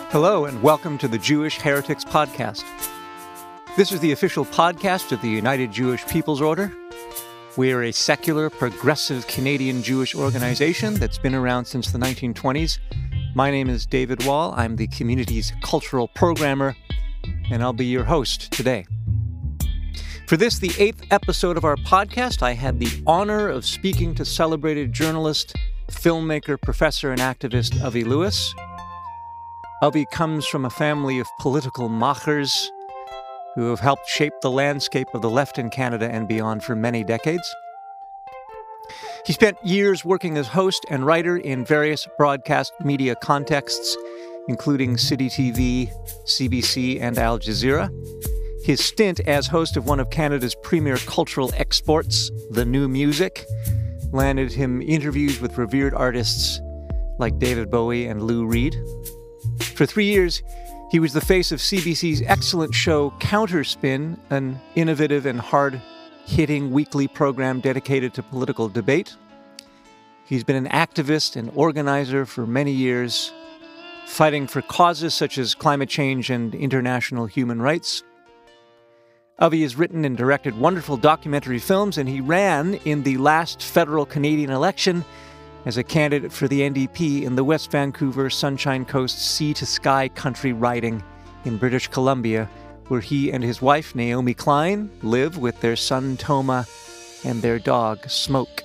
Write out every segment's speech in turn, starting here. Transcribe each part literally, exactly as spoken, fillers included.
Hello, and welcome to the Jewish Heretics Podcast. This is the official podcast of the United Jewish People's Order. We are a secular, progressive Canadian Jewish organization that's been around since the nineteen twenties. My name is David Wall. I'm the community's cultural programmer, and I'll be your host today. For this, the eighth episode of our podcast, I had the honor of speaking to celebrated journalist, filmmaker, professor, and activist Avi Lewis. Avi comes from a family of political machers who have helped shape the landscape of the left in Canada and beyond for many decades. He spent years working as host and writer in various broadcast media contexts, including City T V, C B C, and Al Jazeera. His stint as host of one of Canada's premier cultural exports, The New Music, landed him interviews with revered artists like David Bowie and Lou Reed. For three years, he was the face of C B C's excellent show Counterspin, an innovative and hard-hitting weekly program dedicated to political debate. He's been an activist and organizer for many years, fighting for causes such as climate change and international human rights. Avi has written and directed wonderful documentary films, and he ran in the last federal Canadian election as a candidate for the N D P in the West Vancouver Sunshine Coast sea-to-sky country riding in British Columbia, where he and his wife, Naomi Klein, live with their son, Toma, and their dog, Smoke.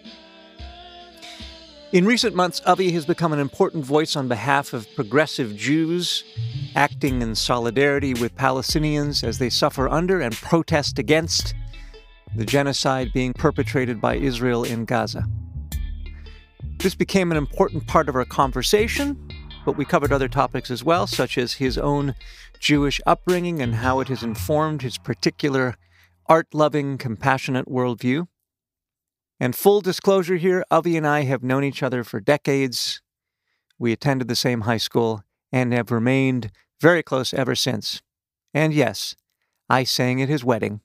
In recent months, Avi has become an important voice on behalf of progressive Jews, acting in solidarity with Palestinians as they suffer under and protest against the genocide being perpetrated by Israel in Gaza. This became an important part of our conversation, but we covered other topics as well, such as his own Jewish upbringing and how it has informed his particular art-loving, compassionate worldview. And full disclosure here, Avi and I have known each other for decades. We attended the same high school and have remained very close ever since. And yes, I sang at his wedding.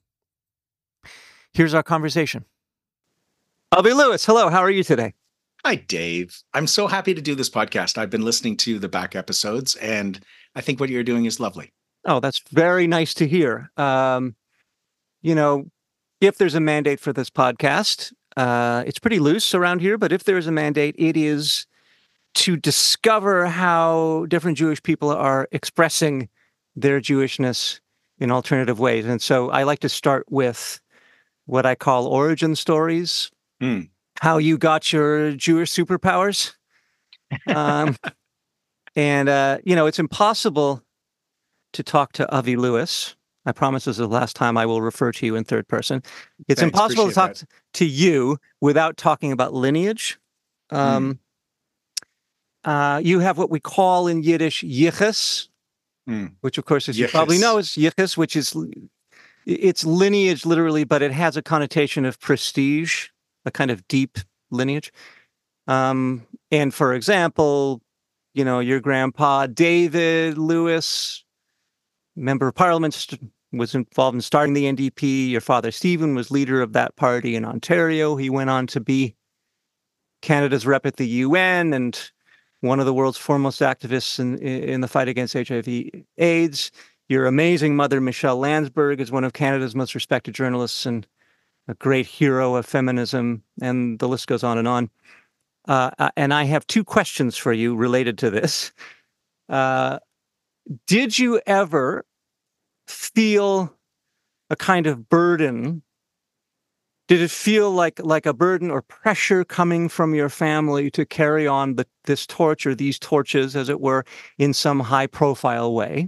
Here's our conversation. Avi Lewis, hello, how are you today? Hi, Dave. I'm so happy to do this podcast. I've been listening to the back episodes, and I think what you're doing is lovely. Oh, that's very nice to hear. Um, you know, if there's a mandate for this podcast, uh, it's pretty loose around here, but if there is a mandate, it is to discover how different Jewish people are expressing their Jewishness in alternative ways. And so I like to start with what I call origin stories. Mm. How you got your Jewish superpowers. Um, and, uh, you know, it's impossible to talk to Avi Lewis. I promise this is the last time I will refer to you in third person. It's Thanks, impossible to talk that. to you without talking about lineage. Um, mm. uh, you have what we call in Yiddish yichus, mm. which, of course, as yichus. you probably know, is yichus, which is it's lineage literally, but it has a connotation of prestige. A kind of deep lineage. Um, and for example, you know, your grandpa, David Lewis, member of parliament, st- was involved in starting the N D P. Your father, Stephen, was leader of that party in Ontario. He went on to be Canada's rep at the U N and one of the world's foremost activists in, in the fight against H I V AIDS. Your amazing mother, Michelle Landsberg, is one of Canada's most respected journalists and a great hero of feminism, and the list goes on and on. Uh, and I have two questions for you related to this. Uh, did you ever feel a kind of burden? Did it feel like, like a burden or pressure coming from your family to carry on the, this torch or these torches, as it were, in some high-profile way?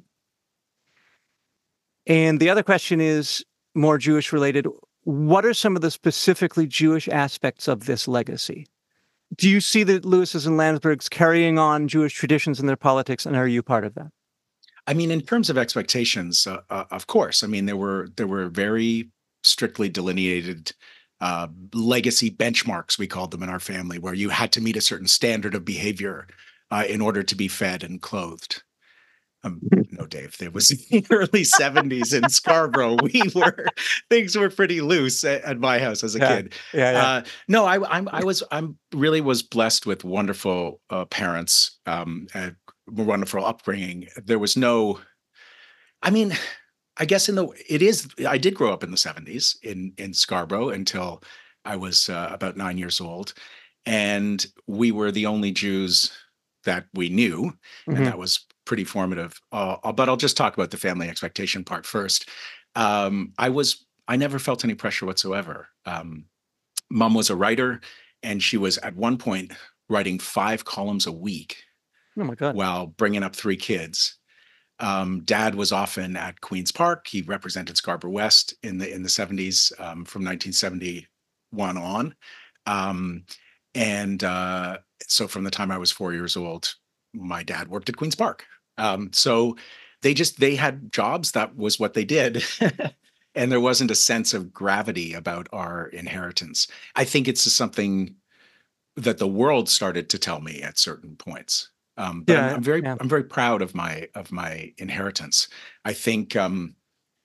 And the other question is more Jewish-related. What are some of the specifically Jewish aspects of this legacy? Do you see the Lewises and Landsbergs carrying on Jewish traditions in their politics, and are you part of that? I mean, in terms of expectations, uh, uh, of course. I mean, there were there were very strictly delineated uh, legacy benchmarks, we called them in our family, where you had to meet a certain standard of behavior uh, in order to be fed and clothed. Um, no, Dave, there was the early seventies in Scarborough. We were, things were pretty loose at, at my house as a yeah, kid. Yeah, yeah. Uh, no, I, I'm, I was, I'm really was blessed with wonderful uh, parents, um, uh, wonderful upbringing. There was no, I mean, I guess in the it is. I did grow up in the seventies in in Scarborough until I was uh, about nine years old, and we were the only Jews that we knew, and Hmm. that was pretty formative. Uh, uh, but I'll just talk about the family expectation part first. Um, I was I never felt any pressure whatsoever. Um, Mom was a writer, and she was at one point writing five columns a week Oh my God. while bringing up three kids. Um, Dad was often at Queen's Park. He represented Scarborough West in the in the seventies, um, from nineteen seventy-one on. Um, and uh, so from the time I was four years old, my dad worked at Queen's Park. Um, so they just they had jobs. That was what they did. And there wasn't a sense of gravity about our inheritance. I think it's just something that the world started to tell me at certain points. Um, but I'm, Yeah. I'm very Yeah. I'm very proud of my of my inheritance. I think um,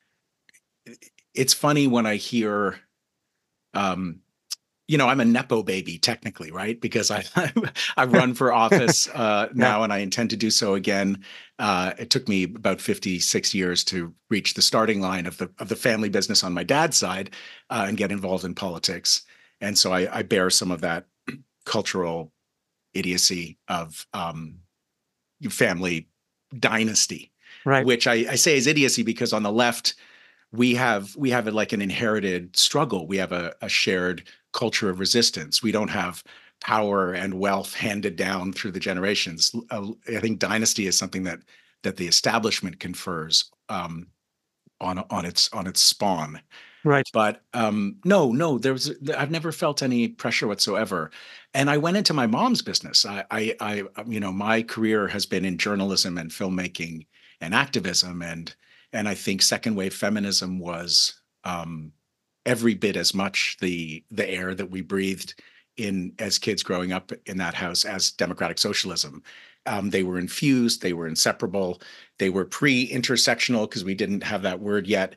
it's funny when I hear, um, you know, I'm a nepo baby technically, right? Because I I've run for office uh, Yeah. now, and I intend to do so again. Uh, it took me about fifty-six years to reach the starting line of the of the family business on my dad's side uh, and get involved in politics. And so I, I bear some of that cultural idiocy of um, family dynasty, Right. which I, I say is idiocy because on the left we have we have like an inherited struggle. We have a, a shared culture of resistance. We don't have power and wealth handed down through the generations. Uh, I think dynasty is something that that the establishment confers um, on on its on its spawn. Right. But um, no, no, there was I've never felt any pressure whatsoever. And I went into my mom's business. I, I, I, um, you know, my career has been in journalism and filmmaking and activism, and and I think second wave feminism was um, every bit as much the the air that we breathed in as kids growing up in that house as democratic socialism. Um, they were infused, they were inseparable, they were pre-intersectional because we didn't have that word yet.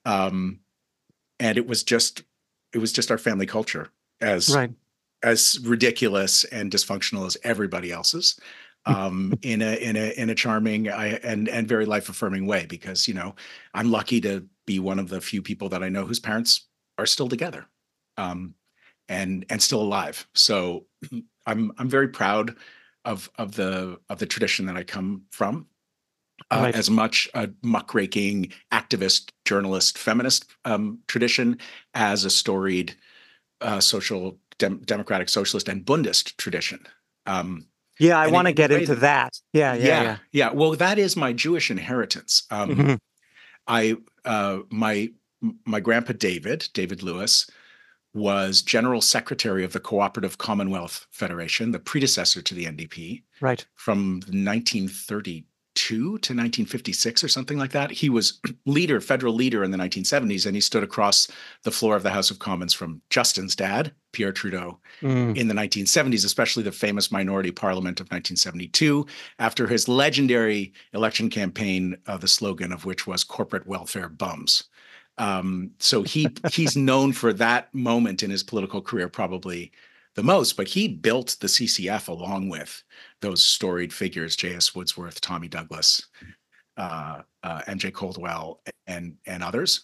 Um, and it was just it was just our family culture, as Right. as ridiculous and dysfunctional as everybody else's, um, in a in a in a charming I, and and very life affirming way. Because you know I'm lucky to be one of the few people that I know whose parents are still together, um, and and still alive. So I'm I'm very proud of of the of the tradition that I come from, uh, Right. as much a muckraking activist, journalist, feminist um, tradition as a storied uh, social, dem- democratic, socialist, and Bundist tradition. Um, Yeah. I and want to in a get way into that, that. Yeah. Yeah. yeah, Yeah. yeah. Well, that is my Jewish inheritance. Um, Hmm. I, uh, my, my grandpa David, David Lewis, was general secretary of the Cooperative Commonwealth Federation, the predecessor to the N D P, Right. from nineteen thirty-two to nineteen fifty-six or something like that. He was leader, federal leader in the nineteen seventies, and he stood across the floor of the House of Commons from Justin's dad, Pierre Trudeau, Mm. in the nineteen seventies, especially the famous minority parliament of nineteen seventy-two, after his legendary election campaign, uh, the slogan of which was "Corporate Welfare Bums." Um, so he he's known for that moment in his political career probably the most, but he built the C C F along with those storied figures, J S. Woodsworth, Tommy Douglas, uh, uh, M J. Coldwell, and and others.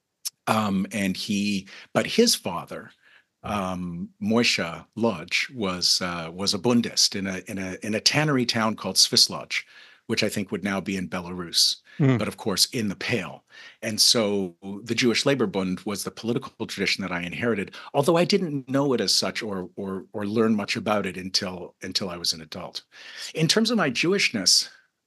Um, and he, but his father, um, Moishe Lodge, was uh, was a Bundist in a in a in a tannery town called Svislodge, which I think would now be in Belarus, Mm. but of course in the Pale. And so the Jewish Labor Bund was the political tradition that I inherited, although I didn't know it as such or or or learn much about it until until I was an adult. In terms of my Jewishness,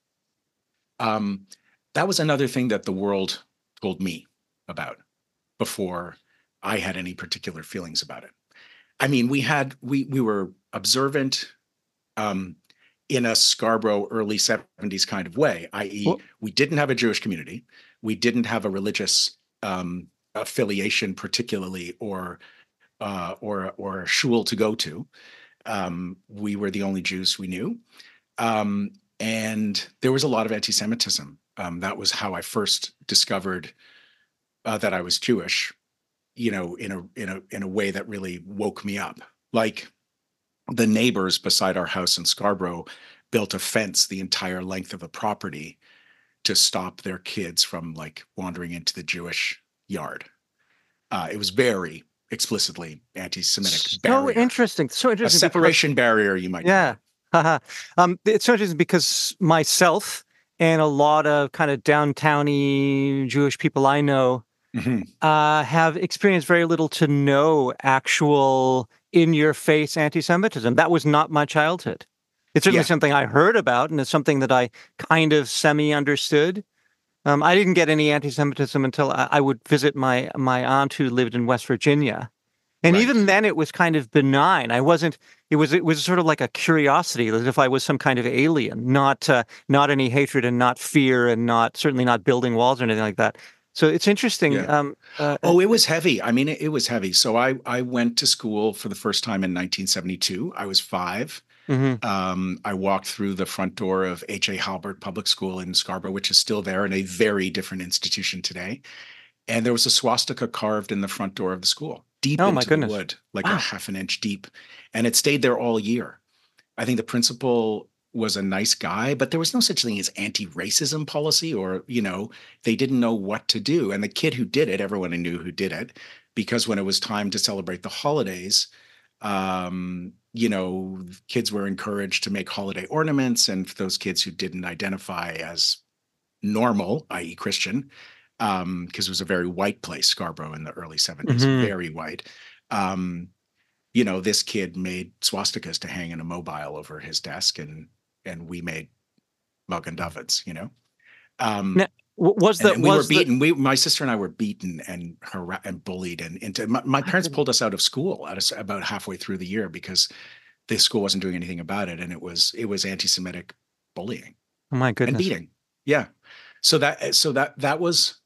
um, that was another thing that the world told me about before I had any particular feelings about it. I mean, we had we we were observant um, in a Scarborough early seventies kind of way, i e, Well, we didn't have a Jewish community, we didn't have a religious um, affiliation, particularly, or uh, or or a shul to go to. Um, we were the only Jews we knew, um, and there was a lot of anti-Semitism. Um, that was how I first discovered uh, that I was Jewish, you know, in a in a in a way that really woke me up. Like the neighbors beside our house in Scarborough built a fence the entire length of the property to stop their kids from like wandering into the Jewish yard. Uh, it was very explicitly anti-Semitic So barrier, interesting. So a interesting because separation barrier, you might call yeah. it. Haha. um, it's so interesting because myself and a lot of kind of downtowny Jewish people I know Mhm. uh, have experienced very little to no actual in-your-face anti-Semitism. That was not my childhood. It's certainly Yeah. something I heard about, and it's something that I kind of semi-understood. Um, I didn't get any anti-Semitism until I, I would visit my my aunt who lived in West Virginia. And Right. even then, it was kind of benign. I wasn't. It was. It was sort of like a curiosity, as if I was some kind of alien, not uh, not any hatred and not fear and not certainly not building walls or anything like that. So it's interesting. Yeah. Um, uh, uh, Oh, it was heavy. I mean, it, it was heavy. So I I went to school for the first time in nineteen seventy-two. I was five. mhm. Um, I walked through the front door of H A. Halbert Public School in Scarborough, which is still there and a very different institution today. And there was a swastika carved in the front door of the school, deep Oh my into the goodness! wood, like a Wow. half an inch deep. And it stayed there all year. I think the principal was a nice guy, but there was no such thing as anti-racism policy, or, you know, they didn't know what to do. And the kid who did it, everyone knew who did it, because when it was time to celebrate the holidays, um, you know, kids were encouraged to make holiday ornaments. And for those kids who didn't identify as normal, that is. Christian, um, because it was a very white place, Scarborough in the early seventies, Hmm. very white. Um, you know, this kid made swastikas to hang in a mobile over his desk, and and we made Magen Davids, you know. Now, Um, w- was and, the and we were was the beaten. We, my sister and I were beaten and harassed and bullied, and into my, my my parents goodness. pulled us out of school at a, about halfway through the year because the school wasn't doing anything about it, and it was it was anti-Semitic bullying Oh my and goodness. beating. Yeah, so that so that that was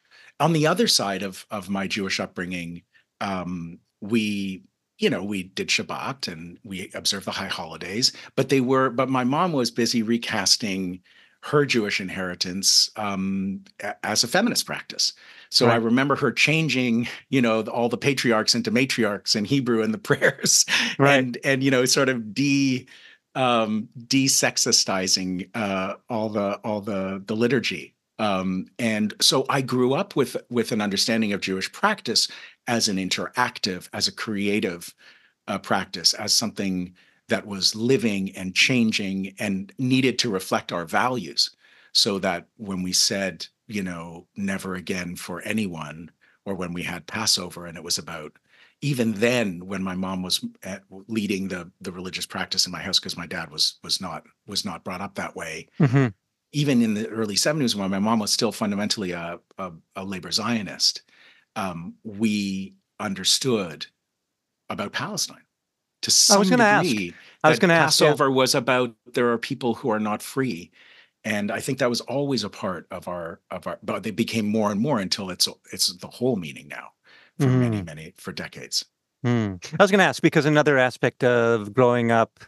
on the other side of of my Jewish upbringing. Um, we you know we did Shabbat and we observed the high holidays, but they were but my mom was busy recasting her Jewish inheritance um, a- as a feminist practice. So I Right. remember her changing, you know, the, all the patriarchs into matriarchs in Hebrew in the prayers, Right. and and you know, sort of de um, desexistizing uh, all the all the the liturgy. Um, and so I grew up with with an understanding of Jewish practice as an interactive, as a creative uh, practice, as something that was living and changing and needed to reflect our values, so that when we said, you know, never again for anyone, or when we had Passover and it was about, even then, when my mom was at, leading the the religious practice in my house, because my dad was was not was not brought up that way, Hmm. even in the early seventies, when my mom was still fundamentally a, a, a labor Zionist, um, we understood about Palestine to I was some going to ask. degree, I was going that to ask. Yeah. Passover was about there are people who are not free. And I think that was always a part of our of our, but they became more and more until it's it's the whole meaning now for many, Hmm. many, for decades. Hmm. I was going to ask because another aspect of growing up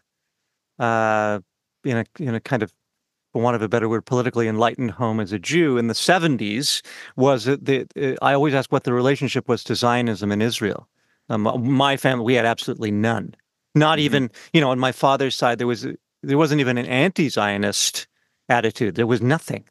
uh, in a in a kind of, for want of a better word, politically enlightened home as a Jew in the seventies was that the, uh, I always ask what the relationship was to Zionism in Israel. Um, my family, we had absolutely none. Not Mhm. even, you know, on my father's side, there was there wasn't even an anti-Zionist attitude. There was nothing.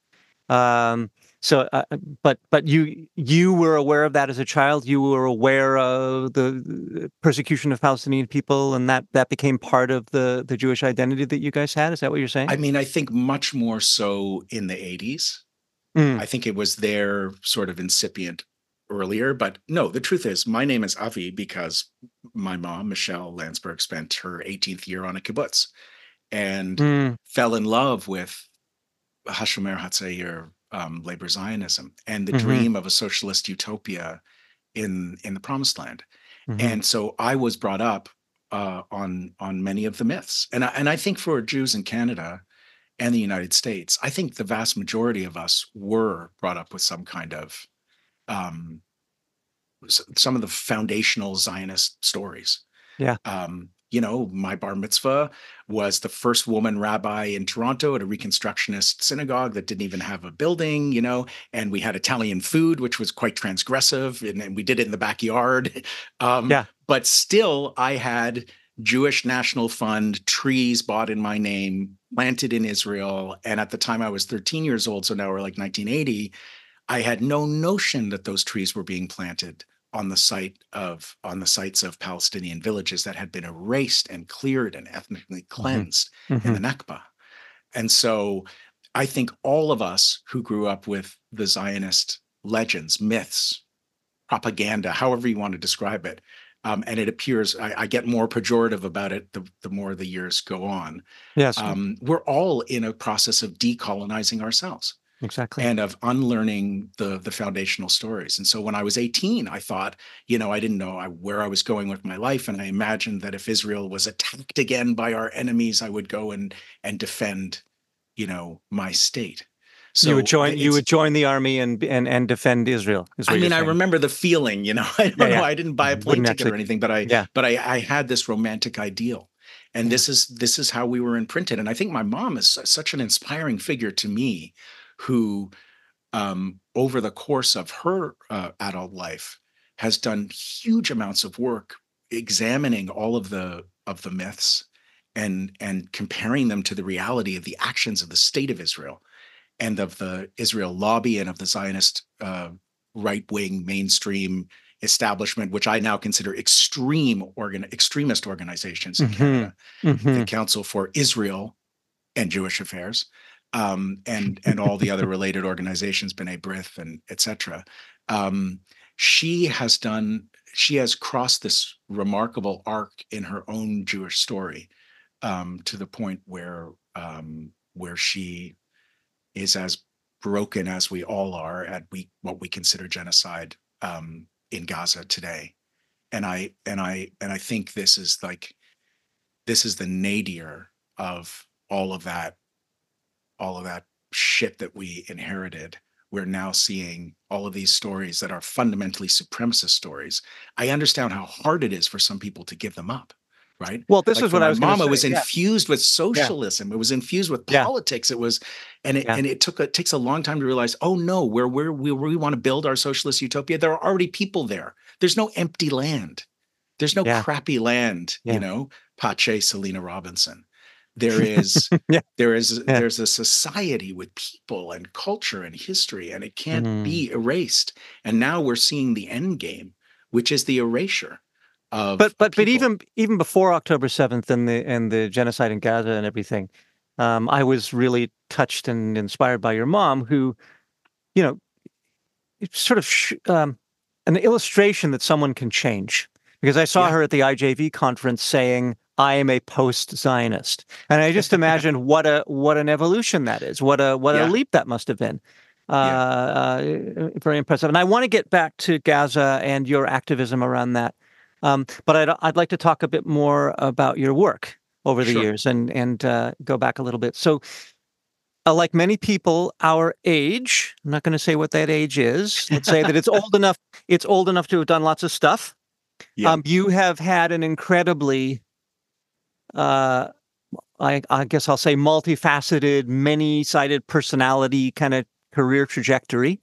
Um, so, uh, uh, but but you you were aware of that as a child. You were aware of the persecution of Palestinian people, and that that became part of the the Jewish identity that you guys had. Is that what you're saying? I mean, I think much more so in the eighties. Mm. I think it was there sort of incipient earlier, but no, the truth is my name is Avi because my mom, Michelle Landsberg, spent her eighteenth year on a kibbutz and Mm. fell in love with Hashomer Hatzair, um, labor Zionism, and the Mhm. dream of a socialist utopia in in the Promised Land. Mhm. And so I was brought up uh, on on many of the myths, and I, and I think for Jews in Canada and the United States, I think the vast majority of us were brought up with some kind of um, some of the foundational Zionist stories. Yeah. Um, you know, my bar mitzvah was the first woman rabbi in Toronto at a Reconstructionist synagogue that didn't even have a building, you know, and we had Italian food, which was quite transgressive, and, and we did it in the backyard. Um, Yeah. but still, I had Jewish National Fund, trees bought in my name, planted in Israel. And at the time I was thirteen years old, so now we're like nineteen eighty, I had no notion that those trees were being planted on the site of on the sites of Palestinian villages that had been erased and cleared and ethnically cleansed Mm-hmm. in the Nakba. And so I think all of us who grew up with the Zionist legends, myths, propaganda, however you want to describe it, um, and it appears I, I get more pejorative about it the, the more the years go on. Yes, Um, we're all in a process of decolonizing ourselves exactly. and of unlearning the the foundational stories. And so when I was eighteen, I thought, you know, I didn't know I, where I was going with my life, and I imagined that if Israel was attacked again by our enemies, I would go and and defend, you know, my state. So you would join. it's- You would join the army and and and defend Israel. Is what I you're mean, I saying. remember the feeling, you know, I don't Yeah, know, yeah. I didn't buy a plane Wouldn't ticket actually- or anything, but I, Yeah. but I, I had this romantic ideal. And Yeah. this is, this is how we were imprinted. And I think my mom is such an inspiring figure to me, who, um, over the course of her uh, adult life, has done huge amounts of work examining all of the, of the myths and, and comparing them to the reality of the actions of the state of Israel and of the Israel lobby and of the Zionist uh, right-wing mainstream establishment, which I now consider extreme organ extremist organizations in Mhm. Canada, Mhm. the Council for Israel and Jewish Affairs, um, and and all the other related organizations, B'nai B'rith and et cetera. Um, she has done. She has crossed this remarkable arc in her own Jewish story, um, to the point where um, where she is as broken as we all are at we what we consider genocide um, in Gaza today. And I and I and I think this is like this is the nadir of all of that, all of that shit that we inherited. We're now seeing all of these stories that are fundamentally supremacist stories. I understand how hard it is for some people to give them up, right? Well, this Like is for what I my was going mom, to it say. was yeah. infused with socialism. It was infused with Yeah. politics. It was, and it Yeah. and it took a, it takes a long time to realize. Oh no, where where we where we want to build our socialist utopia, there are already people there. There's no empty land. There's no Yeah. crappy land. Yeah. You know, Pache, Selena Robinson. There is Yeah. there is Yeah. there's a society with people and culture and history, and it can't Mm. be erased. And now we're seeing the end game, which is the erasure of But of but but people. even even before October seventh and the and the genocide in Gaza and everything, um, I was really touched and inspired by your mom, who, you know, it's sort of sh- um, an illustration that someone can change. Because I saw Yeah. her at the I J V conference saying, "I am a post-Zionist," and I just imagined what a what an evolution that is, what a what Yeah. a leap that must have been. Uh, Yeah. uh, very impressive. And I want to get back to Gaza and your activism around that, um, but I'd I'd like to talk a bit more about your work over the Sure. years and and uh, go back a little bit. So. Uh, like many people our age, I'm not going to say what that age is. Let's say that it's old enough. It's old enough to have done lots of stuff. Yeah. Um, you have had an incredibly, uh, I, I guess I'll say, multifaceted, many-sided personality kind of career trajectory.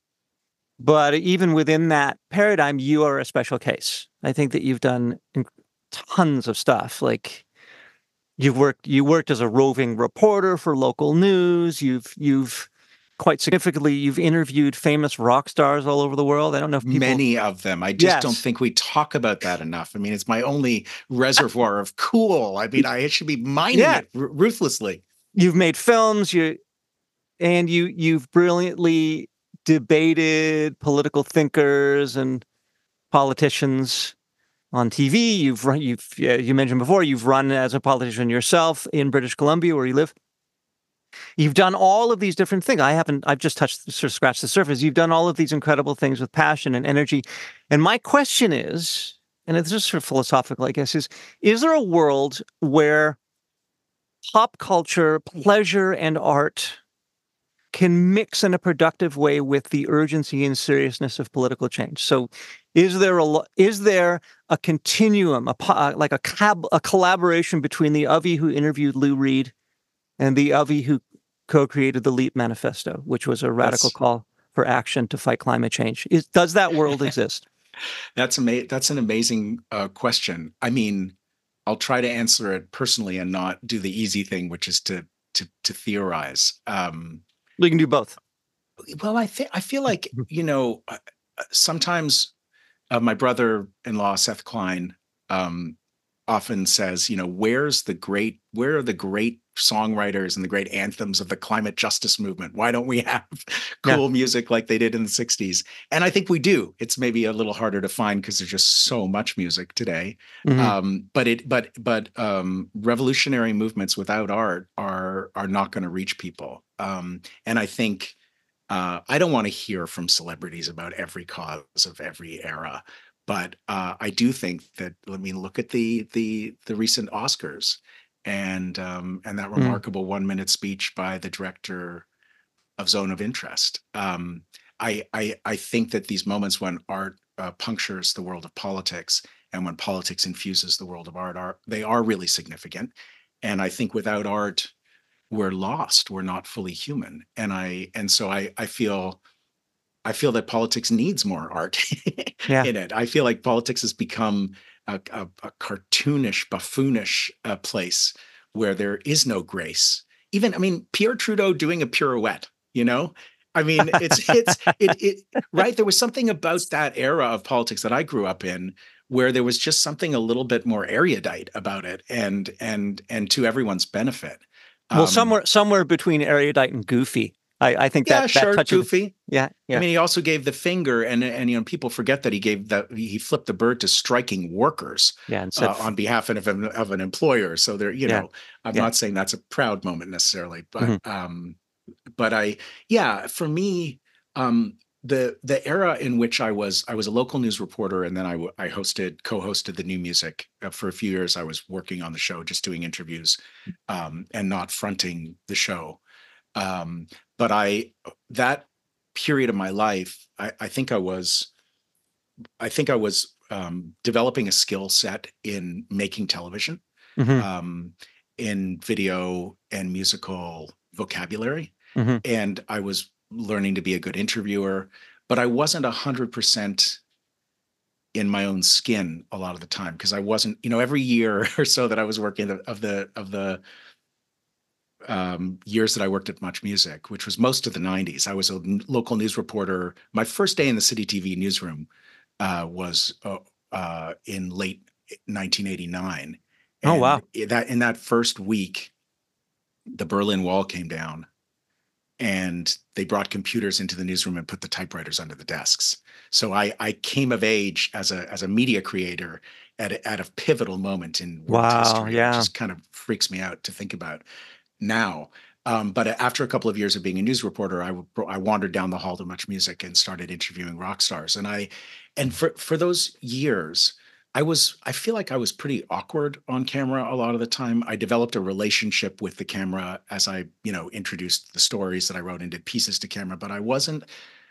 But even within that paradigm, you are a special case. I think that you've done in- tons of stuff. Like you've worked, you worked as a roving reporter for local news. You've, you've quite significantly, you've interviewed famous rock stars all over the world. I don't know if people. Many of them. I just don't Yes. think we talk about that enough. I mean, it's my only reservoir of cool. I mean, I should be mining Yeah. it r- ruthlessly. You've made films. You and you you've brilliantly debated political thinkers and politicians on T V. You've run. You've uh, you mentioned before. You've run as a politician yourself in British Columbia, where you live. You've done all of these different things. I haven't. I've just touched, sort of scratched the surface. You've done all of these incredible things with passion and energy. And my question is, and it's just sort of philosophical, I guess, is: is there a world where pop culture, pleasure, and art can mix in a productive way with the urgency and seriousness of political change? So, is there a lo- is there a continuum, a po- uh, like a cab, a collaboration between the Avi who interviewed Lou Reed and the Avi who co-created the LEAP Manifesto, which was a radical That's- call for action to fight climate change? Is, does that world exist? That's ama- That's an amazing uh, question. I mean, I'll try to answer it personally and not do the easy thing, which is to to to theorize. Um, We can do both. well, I think I feel like you know uh, uh, sometimes uh, my brother-in-law Seth Klein um, often says, you know, where's the great, where are the great songwriters and the great anthems of the climate justice movement? Why don't we have Yeah. cool music like they did in the sixties? And I think we do. It's maybe a little harder to find because there's just so much music today. Mhm. Um, but it, but, but um, revolutionary movements without art are are not going to reach people. Um, and I think uh, I don't want to hear from celebrities about every cause of every era, but uh, I do think that, I mean, look at the the the recent Oscars and um, and that Mm. remarkable one minute speech by the director of Zone of Interest. Um, I, I I think that these moments when art uh, punctures the world of politics and when politics infuses the world of art are they are really significant. And I think without art, we're lost. We're not fully human. And I and so I I feel I feel that politics needs more art Yeah. in it. I feel like politics has become a, a, a cartoonish, buffoonish uh, place where there is no grace. Even, I mean, Pierre Trudeau doing a pirouette, you know? I mean, it's, it's, it, it, right? There was something about that era of politics that I grew up in where there was just something a little bit more erudite about it and, and, and to everyone's benefit. Well, Um, somewhere somewhere between erudite and goofy. I, I think yeah, that sure, that touch of goofy. yeah, yeah. I mean, he also gave the finger, and and you know, people forget that he gave that he flipped the bird to striking workers yeah, and said uh, on behalf of an, of an employer. So there, you yeah, know, I'm yeah. not saying that's a proud moment necessarily, but Mhm. um, but I, yeah, for me, um, the the era in which I was I was a local news reporter, and then I w- I hosted co-hosted the New Music uh, for a few years. I was working on the show, just doing interviews, um, and not fronting the show. Um, but I that period of my life, I, I think I was I think I was um, developing a skill set in making television, Mhm. um, in video and musical vocabulary, Mhm. and I was learning to be a good interviewer. But I wasn't a hundred percent in my own skin a lot of the time because I wasn't, you know, every year or so that I was working of the of the um, years that I worked at Much Music, which was most of the nineties. I was a n- local news reporter. My first day in the City T V newsroom uh, was uh, uh, in late nineteen eighty-nine. Oh And wow. i- that in that first week, the Berlin Wall came down and they brought computers into the newsroom and put the typewriters under the desks. So I, I came of age as a as a media creator at a, at a pivotal moment in world Wow. history, which Yeah. just kind of freaks me out to think about now. Um, but after a couple of years of being a news reporter, I, I wandered down the hall to Much Music and started interviewing rock stars. And I, and for for those years, I was I feel like I was pretty awkward on camera a lot of the time. I developed a relationship with the camera as I, you know, introduced the stories that I wrote and did pieces to camera. But I wasn't.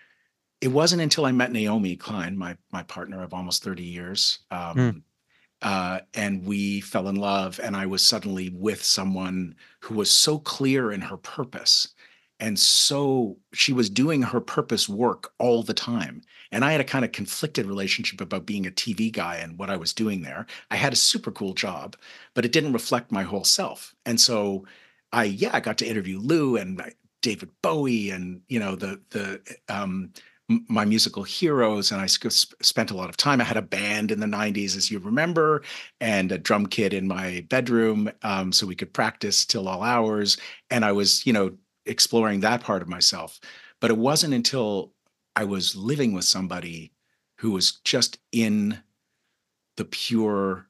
It wasn't until I met Naomi Klein, my my partner of almost thirty years, Mm. um, uh, and we fell in love. And I was suddenly with someone who was so clear in her purpose. And so she was doing her purpose work all the time. And I had a kind of conflicted relationship about being a T V guy and what I was doing there. I had a super cool job, but it didn't reflect my whole self. And so I, yeah, I got to interview Lou and David Bowie and, you know, the, the, um, my musical heroes, and I spent a lot of time. I had a band in the nineties, as you remember, and a drum kit in my bedroom, um, so we could practice till all hours. And I was, you know, exploring that part of myself. But it wasn't until I was living with somebody who was just in the pure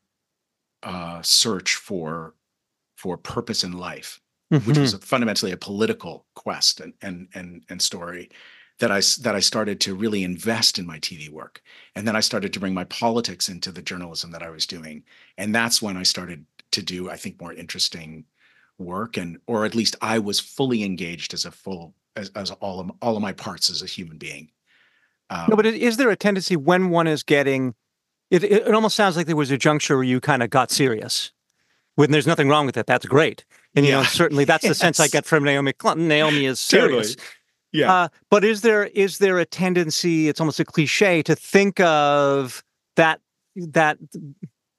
uh, search for for purpose in life, which was Mhm. a, fundamentally a political quest and and and and story, that I that I started to really invest in my T V work, and then I started to bring my politics into the journalism that I was doing, and that's when I started to do, I think, more interesting work, and or at least I was fully engaged as a full as, as all of all of my parts as a human being. No, but Um, is is there a tendency when one is getting it? It, it almost sounds like there was a juncture where you kind of got serious. When there's nothing wrong with it, that's great. And you know, yeah, and certainly that's the sense I yes, get from Naomi Clinton. Naomi is serious. totally, yeah. Uh, but is there is there a tendency? It's almost a cliche to think of that that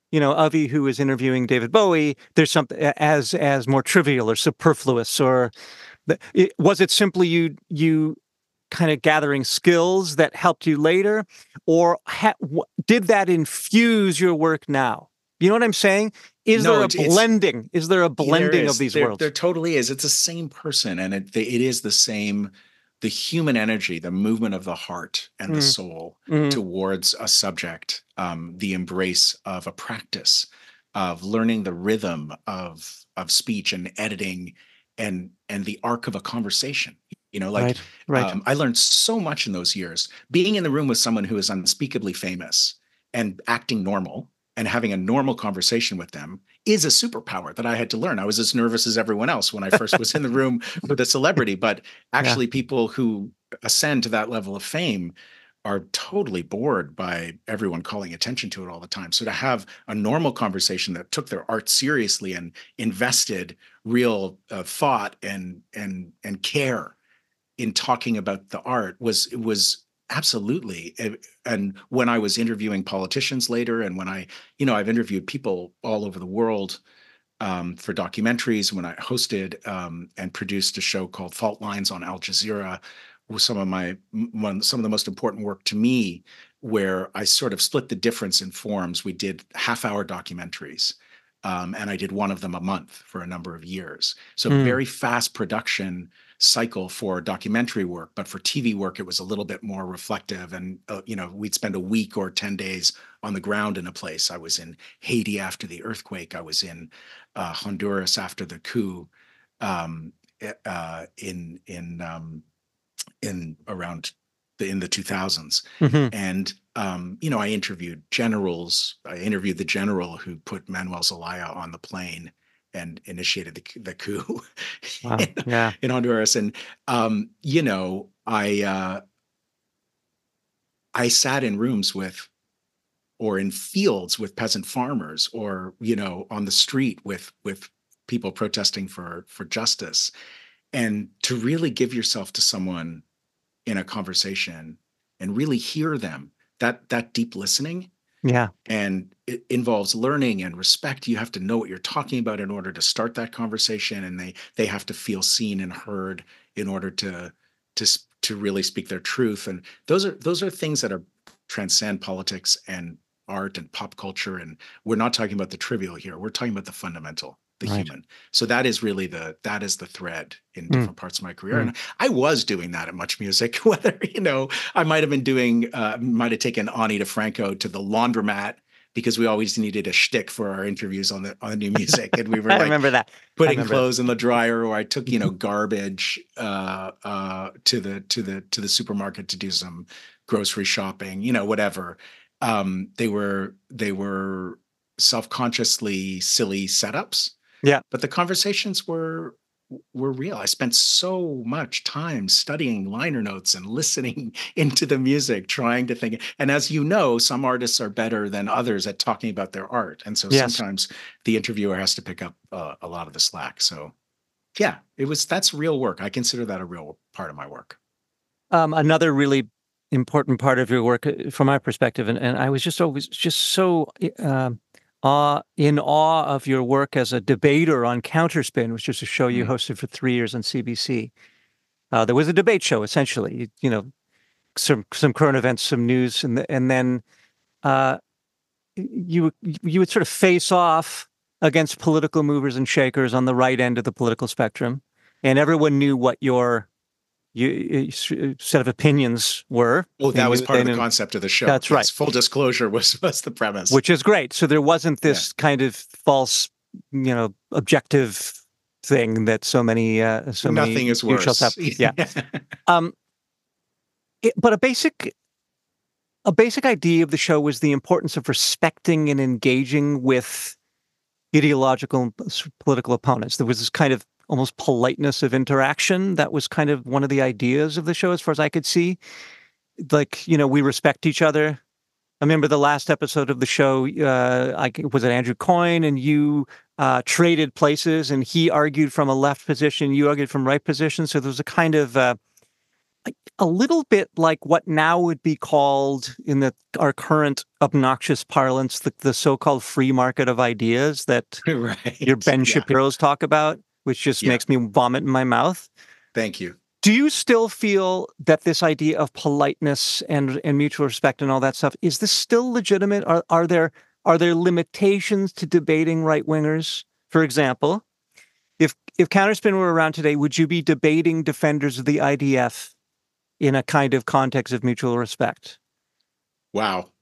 you know, Avi, who is interviewing David Bowie, there's something as as more trivial or superfluous, or the, it, was it simply you you kind of gathering skills that helped you later, or ha, w- did that infuse your work now? You know what I'm saying? Is No, there a it's, it's blending? Is there a there blending of is these there worlds? there totally is. It's the same person, and it it is the same, the human energy, the movement of the heart and the Mm, soul mm, towards a subject, um, the embrace of a practice, of learning the rhythm of of speech and editing, and and the arc of a conversation. You know, like right, right. um, I learned so much in those years being in the room with someone who is unspeakably famous and acting normal and having a normal conversation with them is a superpower that I had to learn. I was as nervous as everyone else when I first was in the room with a celebrity, but Yeah, actually people who ascend to that level of fame are totally bored by everyone calling attention to it all the time. So to have a normal conversation that took their art seriously and invested real uh, thought and and and care in talking about the art was was absolutely. And when I was interviewing politicians later, and when I, you know, I've interviewed people all over the world um, for documentaries, when I hosted um, and produced a show called Fault Lines on Al Jazeera, was some of my one, some of the most important work to me, where I sort of split the difference in forms. We did half hour documentaries, um, and I did one of them a month for a number of years. So mm, very fast production cycle for documentary work, but for T V work, it was a little bit more reflective. And uh, you know, we'd spend a week or ten days on the ground in a place. I was in Haiti after the earthquake. I was in uh, Honduras after the coup, um, eh, uh, in in um, in around the in the two thousands. hmm And um, you know, I interviewed generals. I interviewed the general who put Manuel Zelaya on the plane and initiated the, the coup Wow. in, Yeah. in Honduras. And um, you know, I uh, I sat in rooms with, or in fields with peasant farmers, or you know, on the street with with people protesting for for justice. And to really give yourself to someone in a conversation and really hear them, that that deep listening, Yeah. and it involves learning and respect. You have to know what you're talking about in order to start that conversation, and they they have to feel seen and heard in order to to to really speak their truth. And those are those are things that are transcend politics and art and pop culture. And we're not talking about the trivial here, we're talking about the fundamental, the Right. human. So that is really the that is the thread in Mm, different parts of my career. mm. And I was doing that at Much Music. Whether, you know, I might have been doing uh might have taken Ani DeFranco to the laundromat because we always needed a shtick for our interviews on the on the new music, and we were I like remember that. I putting remember that. clothes in the dryer. Or I took, you know, garbage uh, uh, to the to the to the supermarket to do some grocery shopping, you know, whatever. Um, they were they were self-consciously silly setups, Yeah. but the conversations were were real. I spent so much time studying liner notes and listening into the music, trying to think. And as you know, some artists are better than others at talking about their art. And so Yes. sometimes the interviewer has to pick up uh, a lot of the slack. So yeah, it was that's real work. I consider that a real part of my work. Um, another really important part of your work, uh, from my perspective, and, and I was just always just so uh, awe, in awe of your work as a debater on Counterspin, which is a show you Mm. hosted for three years on C B C. Uh, there was a debate show, essentially. You, you know, some some current events, some news, and the, and then uh, you you would sort of face off against political movers and shakers on the right end of the political spectrum, and everyone knew what your you, you- set of opinions were. Oh, They that was knew part they of the knew concept of the show. that's right, Yes, full disclosure was was the premise. which is great. So there wasn't Yeah, this kind of false, you know, objective thing that so many uh, so nothing many is news shows have. worse. Yeah. Um, it, but a basic a basic idea of the show was the importance of respecting and engaging with ideological and s- political opponents. There was this kind of almost politeness of interaction that was kind of one of the ideas of the show, as far as I could see. Like, you know, we respect each other. I remember the last episode of the show. Uh, I was it Andrew Coyne, and you uh, traded places, and he argued from a left position, you argued from right position. So there was a kind of uh, a little bit like what now would be called in the our current obnoxious parlance, the, the so-called free market of ideas that your Right. Ben Yeah. Shapiro's talk about, which just Yeah. makes me vomit in my mouth. Thank you. Do you still feel that this idea of politeness and and mutual respect and all that stuff, is this still legitimate? Are are there are there limitations to debating right wingers? For example, if if Counterspin were around today, would you be debating defenders of the I D F in a kind of context of mutual respect? Wow.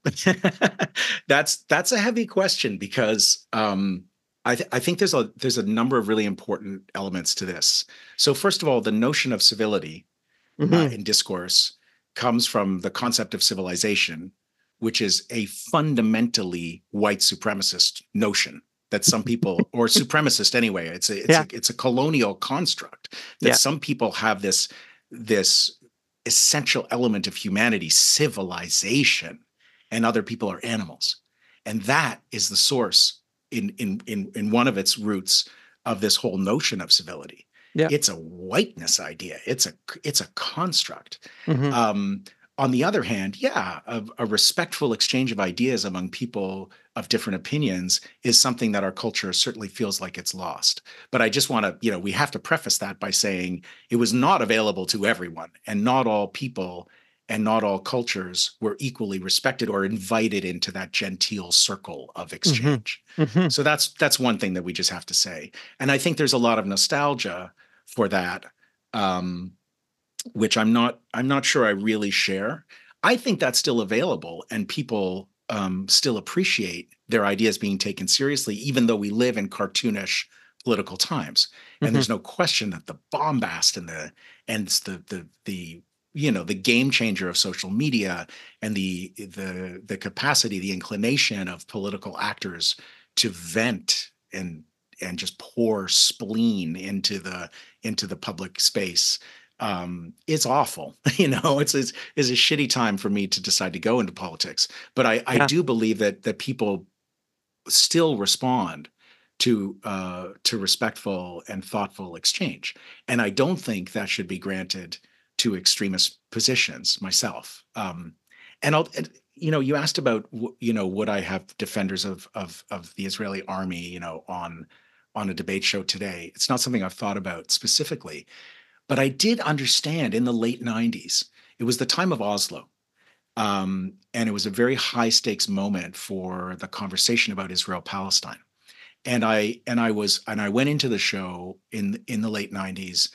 that's that's a heavy question because um, I, th- I think there's a there's a number of really important elements to this. So first of all, the notion of civility uh, Mm-hmm. in discourse comes from the concept of civilization, which is a fundamentally white supremacist notion that some people, or supremacist anyway, it's a it's Yeah, a it's a colonial construct that yeah. some people have this this essential element of humanity, civilization, and other people are animals, and that is the source in in in in one of its roots of this whole notion of civility. Yeah. It's a whiteness idea. It's a it's a construct. Mhm. Um, on the other hand, yeah, a, a respectful exchange of ideas among people of different opinions is something that our culture certainly feels like it's lost. But I just want to, you know, we have to preface that by saying it was not available to everyone, and not all people and not all cultures were equally respected or invited into that genteel circle of Mhm. exchange. Mhm. So that's that's one thing that we just have to say. And I think there's a lot of nostalgia for that. Um, which I'm not I'm not sure I really share. I think that's still available, and people um, still appreciate their ideas being taken seriously, even though we live in cartoonish political times. And Mhm. there's no question that the bombast and the and the the the you know the game changer of social media and the the the capacity, the inclination of political actors to vent and and just pour spleen into the into the public space, um, it's awful. You know, it's, it's it's a shitty time for me to decide to go into politics. But I I Yeah. do believe that that people still respond to uh, to respectful and thoughtful exchange, and I don't think that should be granted to extremist positions. Myself, um, and I'll. And, you know, you asked about you know would I have defenders of of of the Israeli army, you know, on on a debate show today. It's not something I've thought about specifically, but I did understand in the late nineties, it was the time of Oslo. Um, and it was a very high stakes moment for the conversation about Israel Palestine. And I and I was and I went into the show in in the late nineties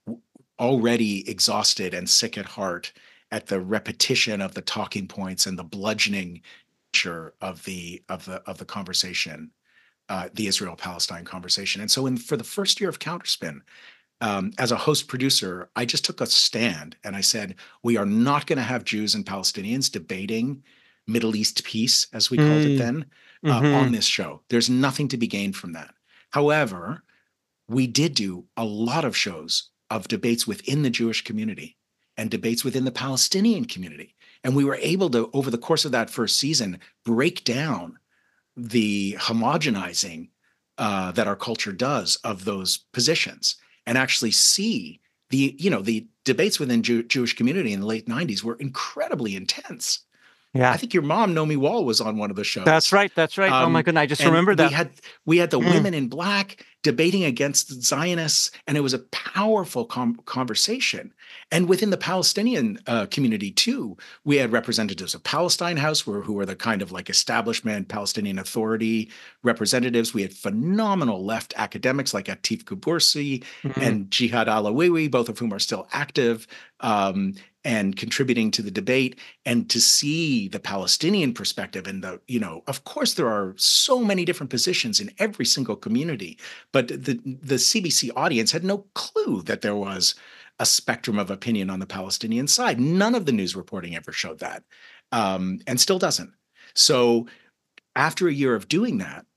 already exhausted and sick at heart at the repetition of the talking points and the bludgeoning nature of the of the of the conversation, uh, the Israel Palestine conversation. And so, in for the first year of Counterspin, um, as a host producer, I just took a stand and I said, we are not going to have Jews and Palestinians debating Middle East peace, as we called it Mm. then, uh, on Mhm. this show. There's nothing to be gained from that. However, we did do a lot of shows of debates within the Jewish community and debates within the Palestinian community. And we were able to, over the course of that first season, break down the homogenizing uh, that our culture does of those positions, and actually see the you know the debates within Jew- Jewish community in the late nineties were incredibly intense. I Yeah. think your mom, Nomi Wall, was on one of the That's shows. right, that's right. Oh my Um, goodness, I just and remembered we that. had we had the Mm. women in black debating against the Zionists, and it was a powerful com- conversation. And within the Palestinian uh, community too, we had representatives of Palestine House, who, who were the kind of like establishment Palestinian Authority representatives. We had phenomenal left academics like Atif Kubursi Mhm. and Jihad Alawiwi, both of whom are still active um, and contributing to the debate. And to see the Palestinian perspective, and the, you know, of course, there are so many different positions in every single community, but the, the C B C audience had no clue that there was a spectrum of opinion on the Palestinian side. None of the news reporting ever showed that, um, and still doesn't. So after a year of doing that,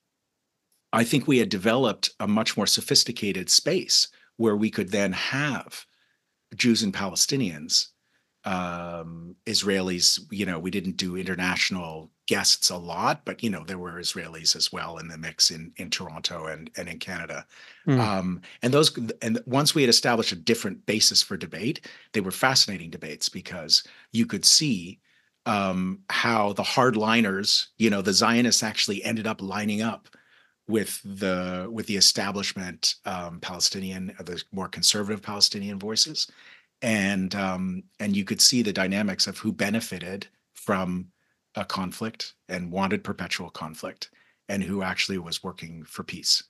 I think we had developed a much more sophisticated space where we could then have Jews and Palestinians, um, Israelis. You know, we didn't do international guests a lot, but you know, there were Israelis as well in the mix in in Toronto and and in Canada. Mm. Um, and those and once we had established a different basis for debate, they were fascinating debates because you could see um, how the hardliners, you know, the Zionists actually ended up lining up with the with the establishment um, Palestinian, the more conservative Palestinian voices, and um, and you could see the dynamics of who benefited from a conflict and wanted perpetual conflict, and who actually was working for peace.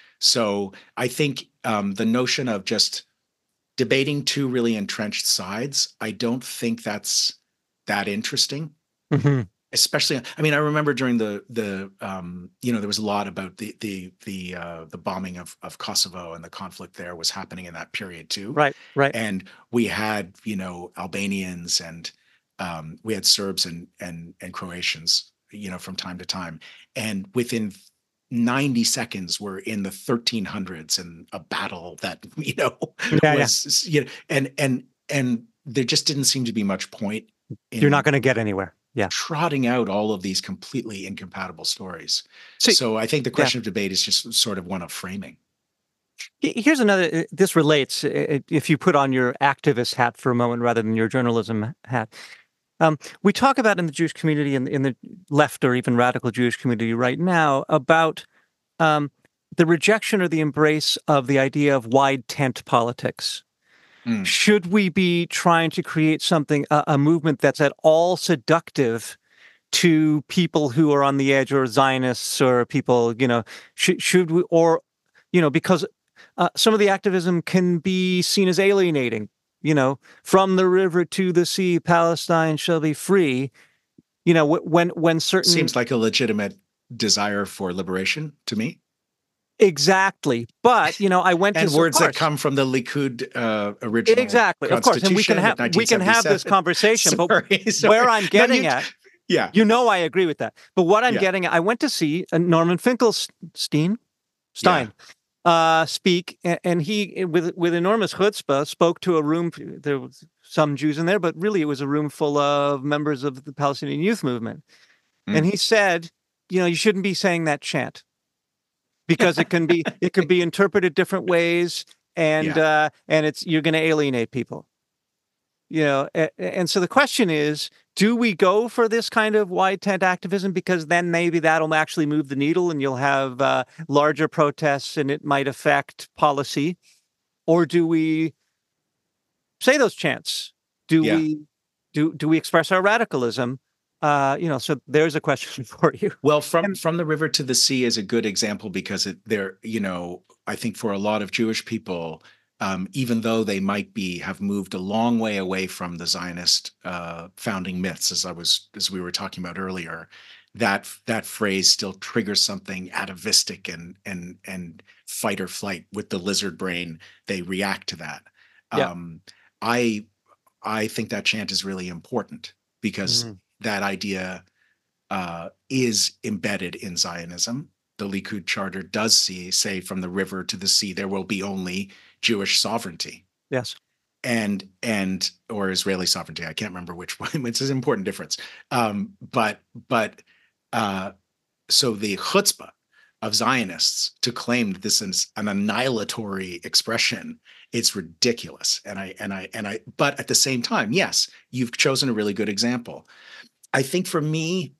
So I think um, the notion of just debating two really entrenched sides, I don't think that's that interesting. Mm-hmm. Especially, I mean, I remember during the the um, you know, there was a lot about the the the uh, the bombing of of Kosovo, and the conflict there was happening in that period too. Right, right. And we had, you know, Albanians, and um, we had Serbs and and and Croatians, you know, from time to time. And within ninety seconds, we're in the thirteen hundreds and a battle that, you know, Yeah, yeah. was, you know, and and and there just didn't seem to be much point You're not in going to get anywhere. Yeah. trotting out all of these completely incompatible stories. See, So I think the yeah. question of debate is just sort of one of framing. He- Here's another, uh, this relates, uh, if you put on your activist hat for a moment rather than your journalism hat. Um, we talk about in the Jewish community, in, in the left or even radical Jewish community right now, about um, the rejection or the embrace of the idea of wide tent politics. Mm. Should we be trying to create something, a, a movement that's at all seductive to people who are on the edge, or Zionists, or people, you know, should, should we, or, you know, because uh, some of the activism can be seen as alienating, you know, from the river to the sea, Palestine shall be free. You know, when, when certain. Seems like a legitimate desire for liberation to me. Exactly. But, you know, I went and to words so that come from the Likud uh, original exactly, of course, and we can have we can have this conversation. Sorry, but sorry. where I'm getting no, you, at, yeah, you know, I agree with that. But what I'm yeah. getting at, I went to see uh, Norman Finkelstein, Stein, yeah. uh, speak, and, and he, with with enormous chutzpah, spoke to a room. There was some Jews in there, but really it was a room full of members of the Palestinian Youth Movement, mm. and he said, you know, you shouldn't be saying that chant, because it can be it can be interpreted different ways, and yeah. uh, and it's you're going to alienate people, you know. And, and so the question is, do we go for this kind of wide tent activism, because then maybe that'll actually move the needle, and you'll have uh, larger protests, and it might affect policy, or do we say those chants? Do yeah. we do do we express our radicalism? Uh, you know, so there's a question for you. Well, from and, from the river to the sea is a good example, because it there, you know, I think for a lot of Jewish people, um, even though they might be have moved a long way away from the Zionist uh, founding myths, as I was as we were talking about earlier, that that phrase still triggers something atavistic and and and fight or flight with the lizard brain. They react to that. Yeah. Um, I I think that chant is really important, because mm-hmm. that idea uh, is embedded in Zionism. The Likud Charter does see, say, from the river to the sea, there will be only Jewish sovereignty. Yes. And, and, or Israeli sovereignty. I can't remember which one. It's an important difference. Um, but, but, uh, so the chutzpah of Zionists to claim that this is an annihilatory expression, it's ridiculous. And I, and I, and I, but at the same time, yes, you've chosen a really good example. I think for me,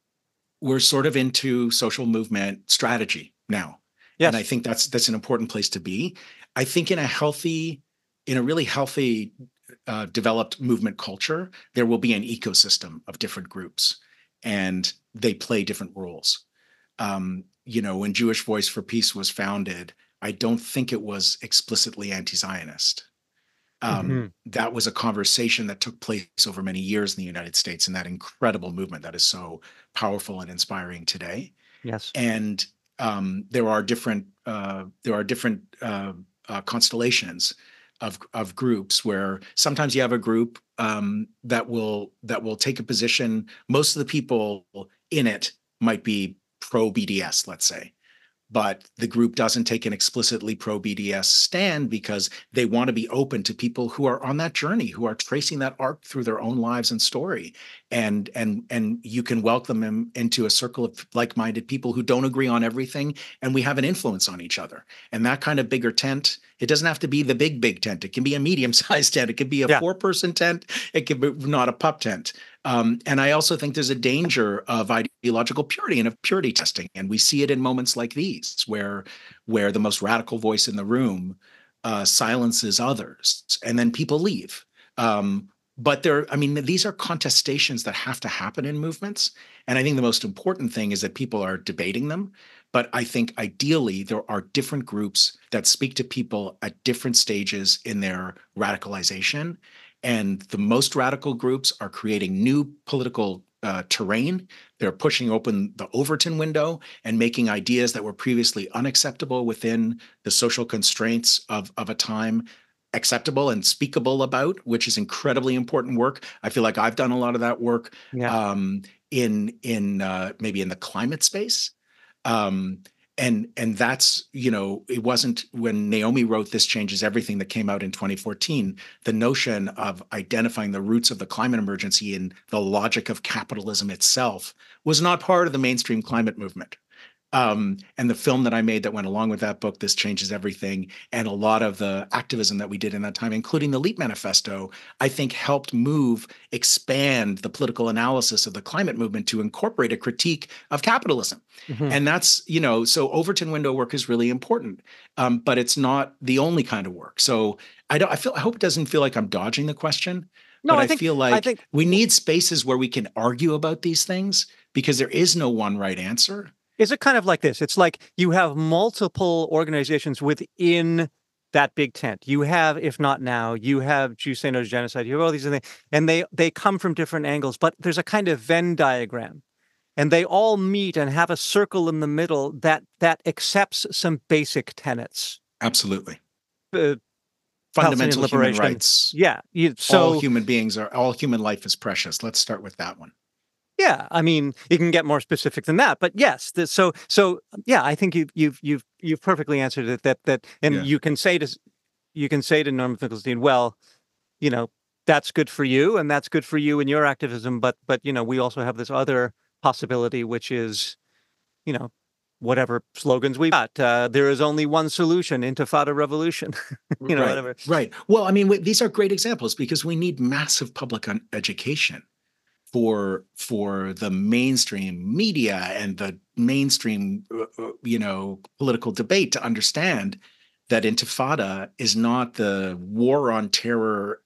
we're sort of into social movement strategy now. Yes. And I think that's that's an important place to be. I think in a healthy, in a really healthy, uh, developed movement culture, there will be an ecosystem of different groups, and they play different roles. Um, you know, when Jewish Voice for Peace was founded, I don't think it was explicitly anti-Zionist. Um, mm-hmm. That was a conversation that took place over many years in the United States, in that incredible movement that is so powerful and inspiring today. Yes. And um, there are different uh, there are different uh, uh, constellations of of groups, where sometimes you have a group um, that will that will take a position. Most of the people in it might be pro B D S, let's say. But the group doesn't take an explicitly pro-B D S stand, because they want to be open to people who are on that journey, who are tracing that arc through their own lives and story. and and and you can welcome them into a circle of like-minded people who don't agree on everything, and we have an influence on each other. And that kind of bigger tent, it doesn't have to be the big big tent. It can be a medium-sized tent. It could be a Yeah. four-person tent. It could be not a pup tent. Um, and I also think there's a danger of ideological purity and of purity testing, and we see it in moments like these, where where the most radical voice in the room uh, silences others, and then people leave. Um, but there, I mean, these are contestations that have to happen in movements. And I think the most important thing is that people are debating them. But I think ideally there are different groups that speak to people at different stages in their radicalization. And the most radical groups are creating new political uh, terrain. They're pushing open the Overton window and making ideas that were previously unacceptable within the social constraints of, of a time acceptable and speakable about, which is incredibly important work. I feel like I've done a lot of that work Yeah. um, in in uh, maybe in the climate space. Um, and and that's, you know, it wasn't when Naomi wrote This Changes Everything that came out in twenty fourteen, the notion of identifying the roots of the climate emergency in the logic of capitalism itself was not part of the mainstream climate movement. Um, and the film that I made that went along with that book, This Changes Everything, and a lot of the activism that we did in that time, including the LEAP Manifesto, I think helped move, expand the political analysis of the climate movement to incorporate a critique of capitalism. Mhm. And that's, you know, so Overton window work is really important, um, but it's not the only kind of work. So I don't, I feel, I hope it doesn't feel like I'm dodging the question, No, but I I think feel I like think we need spaces where we can argue about these things because there is no one right answer. Is it kind of like this? It's like you have multiple organizations within that big tent. You have, if not now, you have Jews Say No to Genocide. You have all these things, and they they come from different angles. But there's a kind of Venn diagram, and they all meet and have a circle in the middle that that accepts some basic tenets. Absolutely. Uh, Fundamental human liberation. rights. Yeah. You, All so human beings are, all human life is precious. Let's start with that one. yeah, I mean, you can get more specific than that, but yes. The, so so yeah, I think you've you've you've you've perfectly answered it. That that and Yeah. you can say to s- you can say to Norman Finkelstein, well, you know, that's good for you, and that's good for you in your activism. But but you know, we also have this other possibility, which is, you know, whatever slogans we got. Uh, there is only one solution: Intifada revolution. you know, Right. whatever. Right. Well, I mean, w- these are great examples because we need massive public un- education for for the mainstream media and the mainstream, uh, uh, you know, political debate to understand that Intifada is not the war on terror,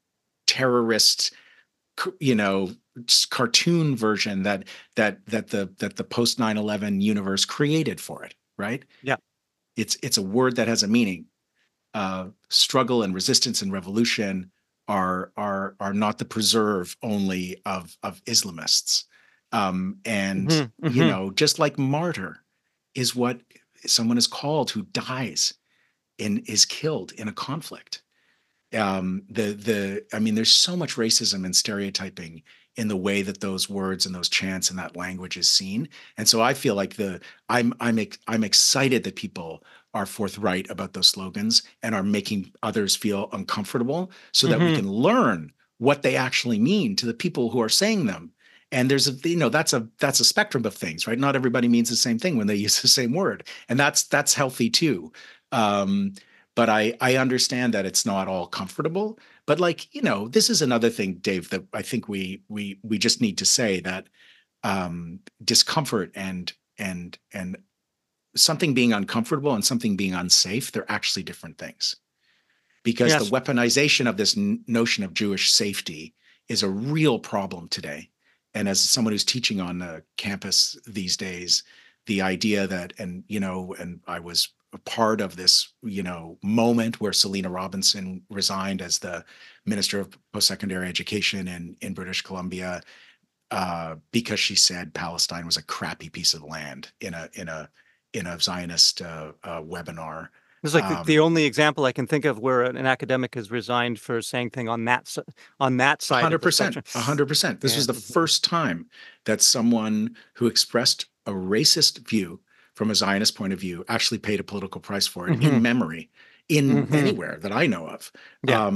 terrorist, c- you know, s- cartoon version that that that the that the post nine eleven universe created for it. Right. Yeah. It's it's a word that has a meaning. Uh, struggle and resistance and revolution are are are not the preserve only of of Islamists. Um, and hmm you hmm know, just like martyr is what someone is called who dies and is killed in a conflict. Um, the the I mean, there's so much racism and stereotyping in the way that those words and those chants and that language is seen. And so I feel like the I'm I'm ex- I'm excited that people are forthright about those slogans and are making others feel uncomfortable so that we hmm can learn what they actually mean to the people who are saying them. And there's a, you know, that's a that's a spectrum of things, right? Not everybody means the same thing when they use the same word, and that's that's healthy too. Um, but I I understand that it's not all comfortable. But like, you know, this is another thing, Dave, that I think we we we just need to say that um, discomfort and and and something being uncomfortable and something being unsafe, they're actually different things. Because the Yes. weaponization of this n- notion of Jewish safety is a real problem today. And as someone who's teaching on the campus these days, the idea that, and you know, and I was a part of this, you know, moment where Selena Robinson resigned as the Minister of Post-Secondary Education in in British Columbia, uh, because she said Palestine was a crappy piece of land in a in a in a Zionist uh, uh, webinar. It's like the, the Um, only example I can think of where an academic has resigned for saying thing on that s- on that A side of hundred the percent, spectrum. a hundred percent. This Yeah. was the first time that someone who expressed a racist view from a Zionist point of view actually paid a political price for it hmm in memory, in hmm anywhere that I know of. Yeah. Um,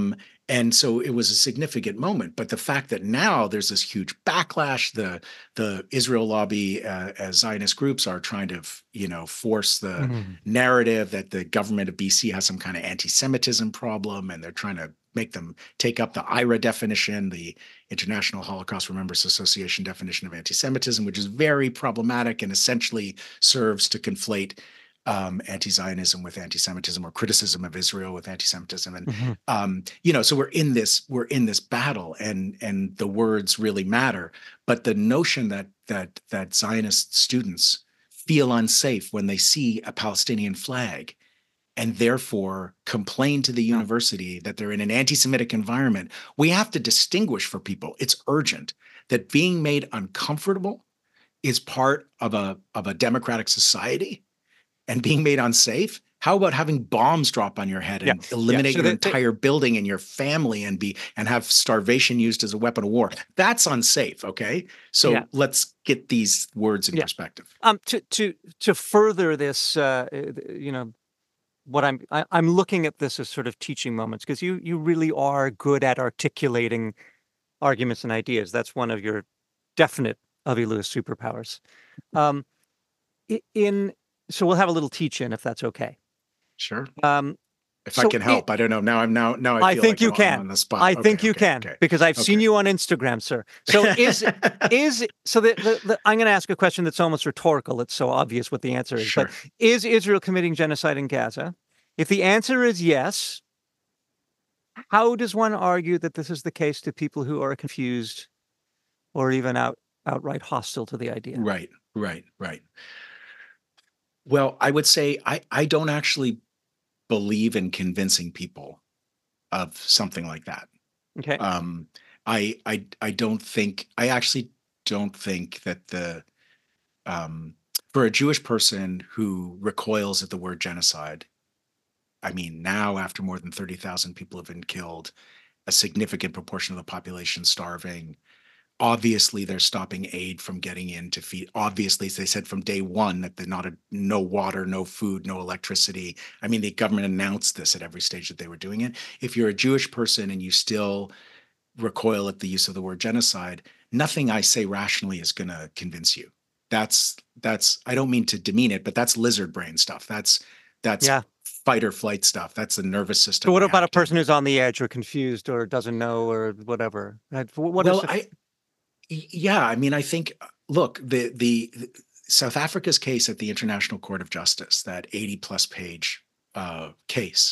And so it was a significant moment. But the fact that now there's this huge backlash, the the Israel lobby, uh, as Zionist groups are trying to, you know, force the Mhm. narrative that the government of B C has some kind of anti-Semitism problem, and they're trying to make them take up the I R A definition, the International Holocaust Remembrance Association definition of anti-Semitism, which is very problematic and essentially serves to conflate um, anti-Zionism with anti-Semitism, or criticism of Israel with anti-Semitism. And Mhm. um, you know, so we're in this we're in this battle, and and the words really matter. But the notion that that that Zionist students feel unsafe when they see a Palestinian flag, and therefore complain to the Yeah. university that they're in an anti-Semitic environment, we have to distinguish for people. It's urgent that being made uncomfortable is part of a of a democratic society, and being made unsafe. How about having bombs drop on your head Yeah. and Yeah. eliminate So your the, the, entire building and your family, and be and have starvation used as a weapon of war? That's unsafe. Okay, yeah. so let's get these words in Yeah. perspective. Um, to to to further this, uh, you know, what I'm I, I'm looking at this as sort of teaching moments, because you you really are good at articulating arguments and ideas. That's one of your definite Avi Lewis superpowers. Um, i- in so we'll have a little teach in, if that's okay. Sure, Um, if I so can it, help. I don't know. Now I'm now now I I feel think like you I'm, I'm can. on the spot. I Okay, think you okay, can, okay, because I've seen okay. you on Instagram, sir. So is is so the, the, the I'm going to ask a question that's almost rhetorical. It's so obvious what the answer is. But Sure. is Israel committing genocide in Gaza? If the answer is yes, how does one argue that this is the case to people who are confused or even out outright hostile to the idea? Right, right, right. Well, I would say I I don't actually believe in convincing people of something like that. Okay. Um, I I I don't think I actually don't think that the um, for a Jewish person who recoils at the word genocide. I mean, now after more than thirty thousand people have been killed, a significant proportion of the population starving. Obviously, they're stopping aid from getting in to feed. Obviously, as they said from day one, that they're not a, no water, no food, no electricity. I mean, the government announced this at every stage that they were doing it. If you're a Jewish person and you still recoil at the use of the word genocide, nothing I say rationally is going to convince you. That's that's I don't mean to demean it, but that's lizard brain stuff. That's that's Yeah. fight or flight stuff. That's the nervous So system what about a reacting. person who's on the edge or confused or doesn't know or whatever? Right? What is Well, the I yeah, I mean, I think look, the the, the South Africa's case at the International Court of Justice, that eighty plus page uh, case,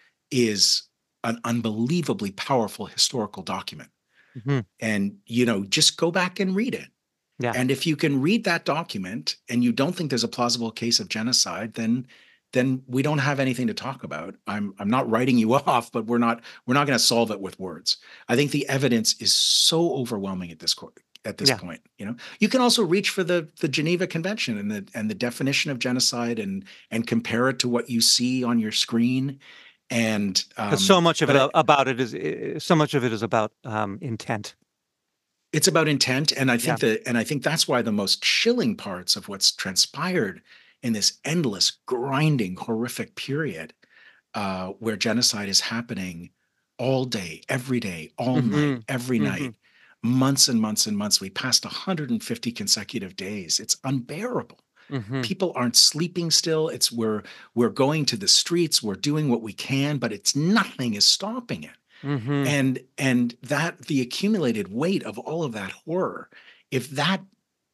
is an unbelievably powerful historical document. Mhm. And you know, just go back and read it. Yeah. And if you can read that document and you don't think there's a plausible case of genocide, then then we don't have anything to talk about. I'm I'm not writing you off, but we're not we're not going to solve it with words. I think the evidence is so overwhelming at this court at this Yeah. point. You know, you can also reach for the the Geneva Convention and the and the definition of genocide, and and compare it to what you see on your screen. And Because um, so much of but it I, a- about it is i- so much of it is about um, intent. it's about intent, and I Yeah. think that and I think that's why the most chilling parts of what's transpired in this endless, grinding, horrific period, uh, where genocide is happening all day, every day, all night, Hmm. every Hmm. night, months and months and months. We passed one hundred fifty consecutive days. It's unbearable. Hmm. People aren't sleeping still. It's we're we're going to the streets, we're doing what we can, but it's nothing is stopping it. Hmm. And and that the accumulated weight of all of that horror, if that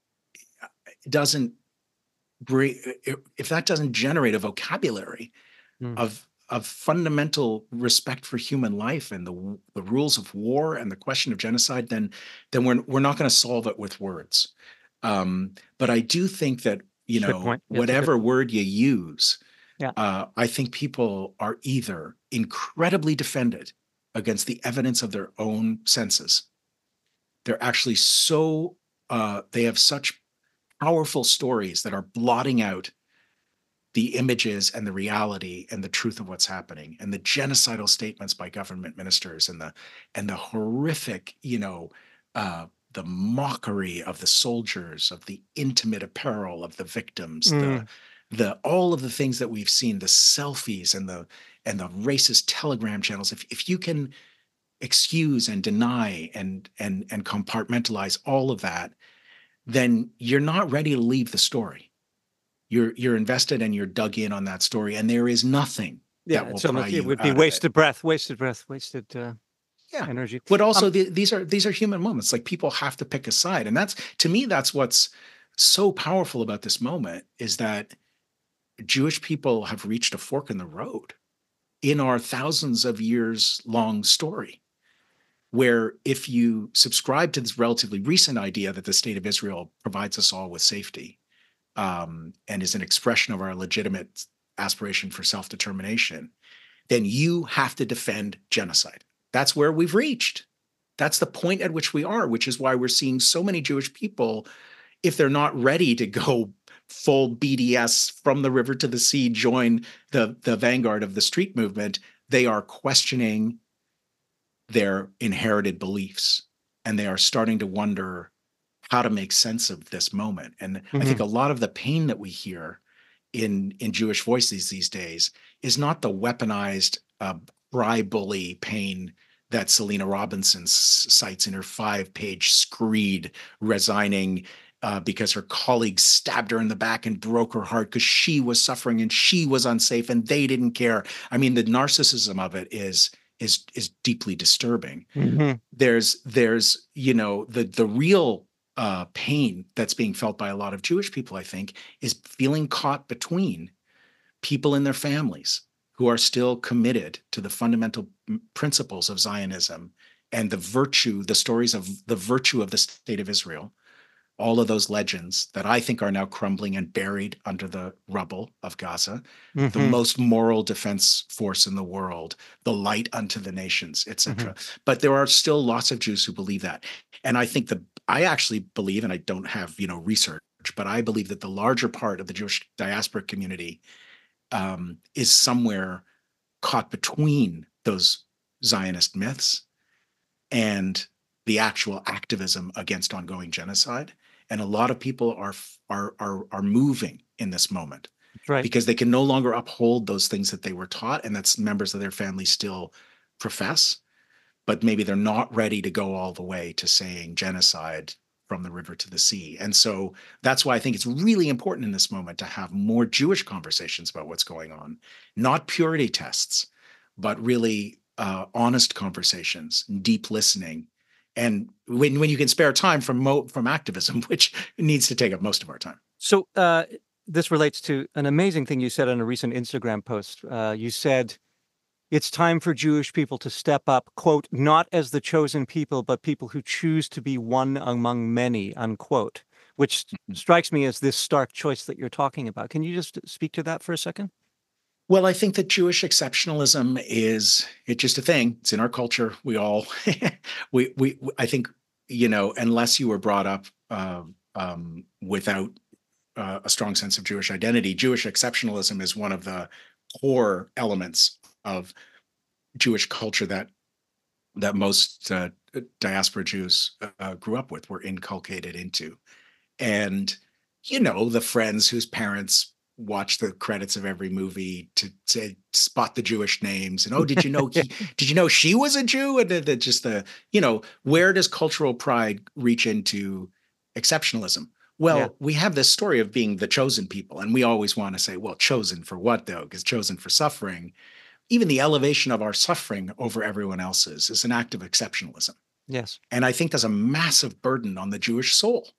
doesn't bring if that doesn't generate a vocabulary Mm. of of fundamental respect for human life and the the rules of war and the question of genocide, then then we're we're not going to solve it with words. Um, but I do think that, you Good know, point. Yeah, it's a good whatever point. word you use, Yeah. uh, I think people are either incredibly defended against the evidence of their own senses. They're actually so uh, they have such powerful stories that are blotting out the images and the reality and the truth of what's happening, and the genocidal statements by government ministers, and the and the horrific, you know, uh, the mockery of the soldiers, of the intimate apparel of the victims, the Mm. the all of the things that we've seen, the selfies and the and the racist telegram channels. If if you can excuse and deny and and and compartmentalize all of that, then you're not ready to leave the story. You're you're invested and you're dug in on that story, and there is nothing Yeah, that will it's pry almost it you would be out of it. wasted breath, wasted breath, wasted uh, Yeah. energy. But also Um, the, these are these are human moments. Like people have to pick a side. And that's, to me, that's what's so powerful about this moment, is that Jewish people have reached a fork in the road in our thousands of years long story, where if you subscribe to this relatively recent idea that the state of Israel provides us all with safety, um, and is an expression of our legitimate aspiration for self-determination, then you have to defend genocide. That's where we've reached. That's the point at which we are, which is why we're seeing so many Jewish people, if they're not ready to go full B D S from the river to the sea, join the, the vanguard of the street movement, they are questioning their inherited beliefs. And they are starting to wonder how to make sense of this moment. And I think mhm. a lot of the pain that we hear in, in Jewish voices these days is not the weaponized uh, cry bully pain that Selena Robinson s- cites in her five-page screed, resigning uh, because her colleagues stabbed her in the back and broke her heart because she was suffering and she was unsafe and they didn't care. I mean, the narcissism of it is is is deeply disturbing. Mhm. There's there's you know the the real uh, pain that's being felt by a lot of Jewish people, I think, is feeling caught between people in their families who are still committed to the fundamental principles of Zionism and the virtue, the stories of the virtue of the state of Israel, all of those legends that I think are now crumbling and buried under the rubble of Gaza, the Mhm. most moral defense force in the world, the light unto the nations, et cetera. Mhm. But there are still lots of Jews who believe that. And I think the I actually believe, and I don't have, you know, research, but I believe that the larger part of the Jewish diaspora community um, is somewhere caught between those Zionist myths and the actual activism against ongoing genocide. And a lot of people are are are are moving in this moment That's right. because they can no longer uphold those things that they were taught and that's members of their family still profess, but maybe they're not ready to go all the way to saying genocide from the river to the sea. And so that's why I think it's really important in this moment to have more Jewish conversations about what's going on, not purity tests, but really uh, honest conversations, deep listening. And when, when you can spare time from mo- from activism, which needs to take up most of our time. So uh, this relates to an amazing thing you said on a recent Instagram post. Uh, you said it's time for Jewish people to step up, quote, not as the chosen people, but people who choose to be one among many, unquote, which st- strikes me as this stark choice that you're talking about. Can you just speak to that for a second? Well, I think that Jewish exceptionalism is it's just a thing. It's in our culture. We all we we I think, you know, unless you were brought up uh, um, without uh, a strong sense of Jewish identity, Jewish exceptionalism is one of the core elements of Jewish culture that that most uh, diaspora Jews uh, grew up with, were inculcated into. And, you know, the friends whose parents watch the credits of every movie to say spot the Jewish names and, oh, did you know he did you know she was a Jew? And the, the, just the, you know, where does cultural pride reach into exceptionalism? Yeah. Well, we have this story of being the chosen people, and we always want to say, well, chosen for what though? Because chosen for suffering. Even the elevation of our suffering over everyone else's is an act of exceptionalism. Yes. And I think there's a massive burden on the Jewish soul.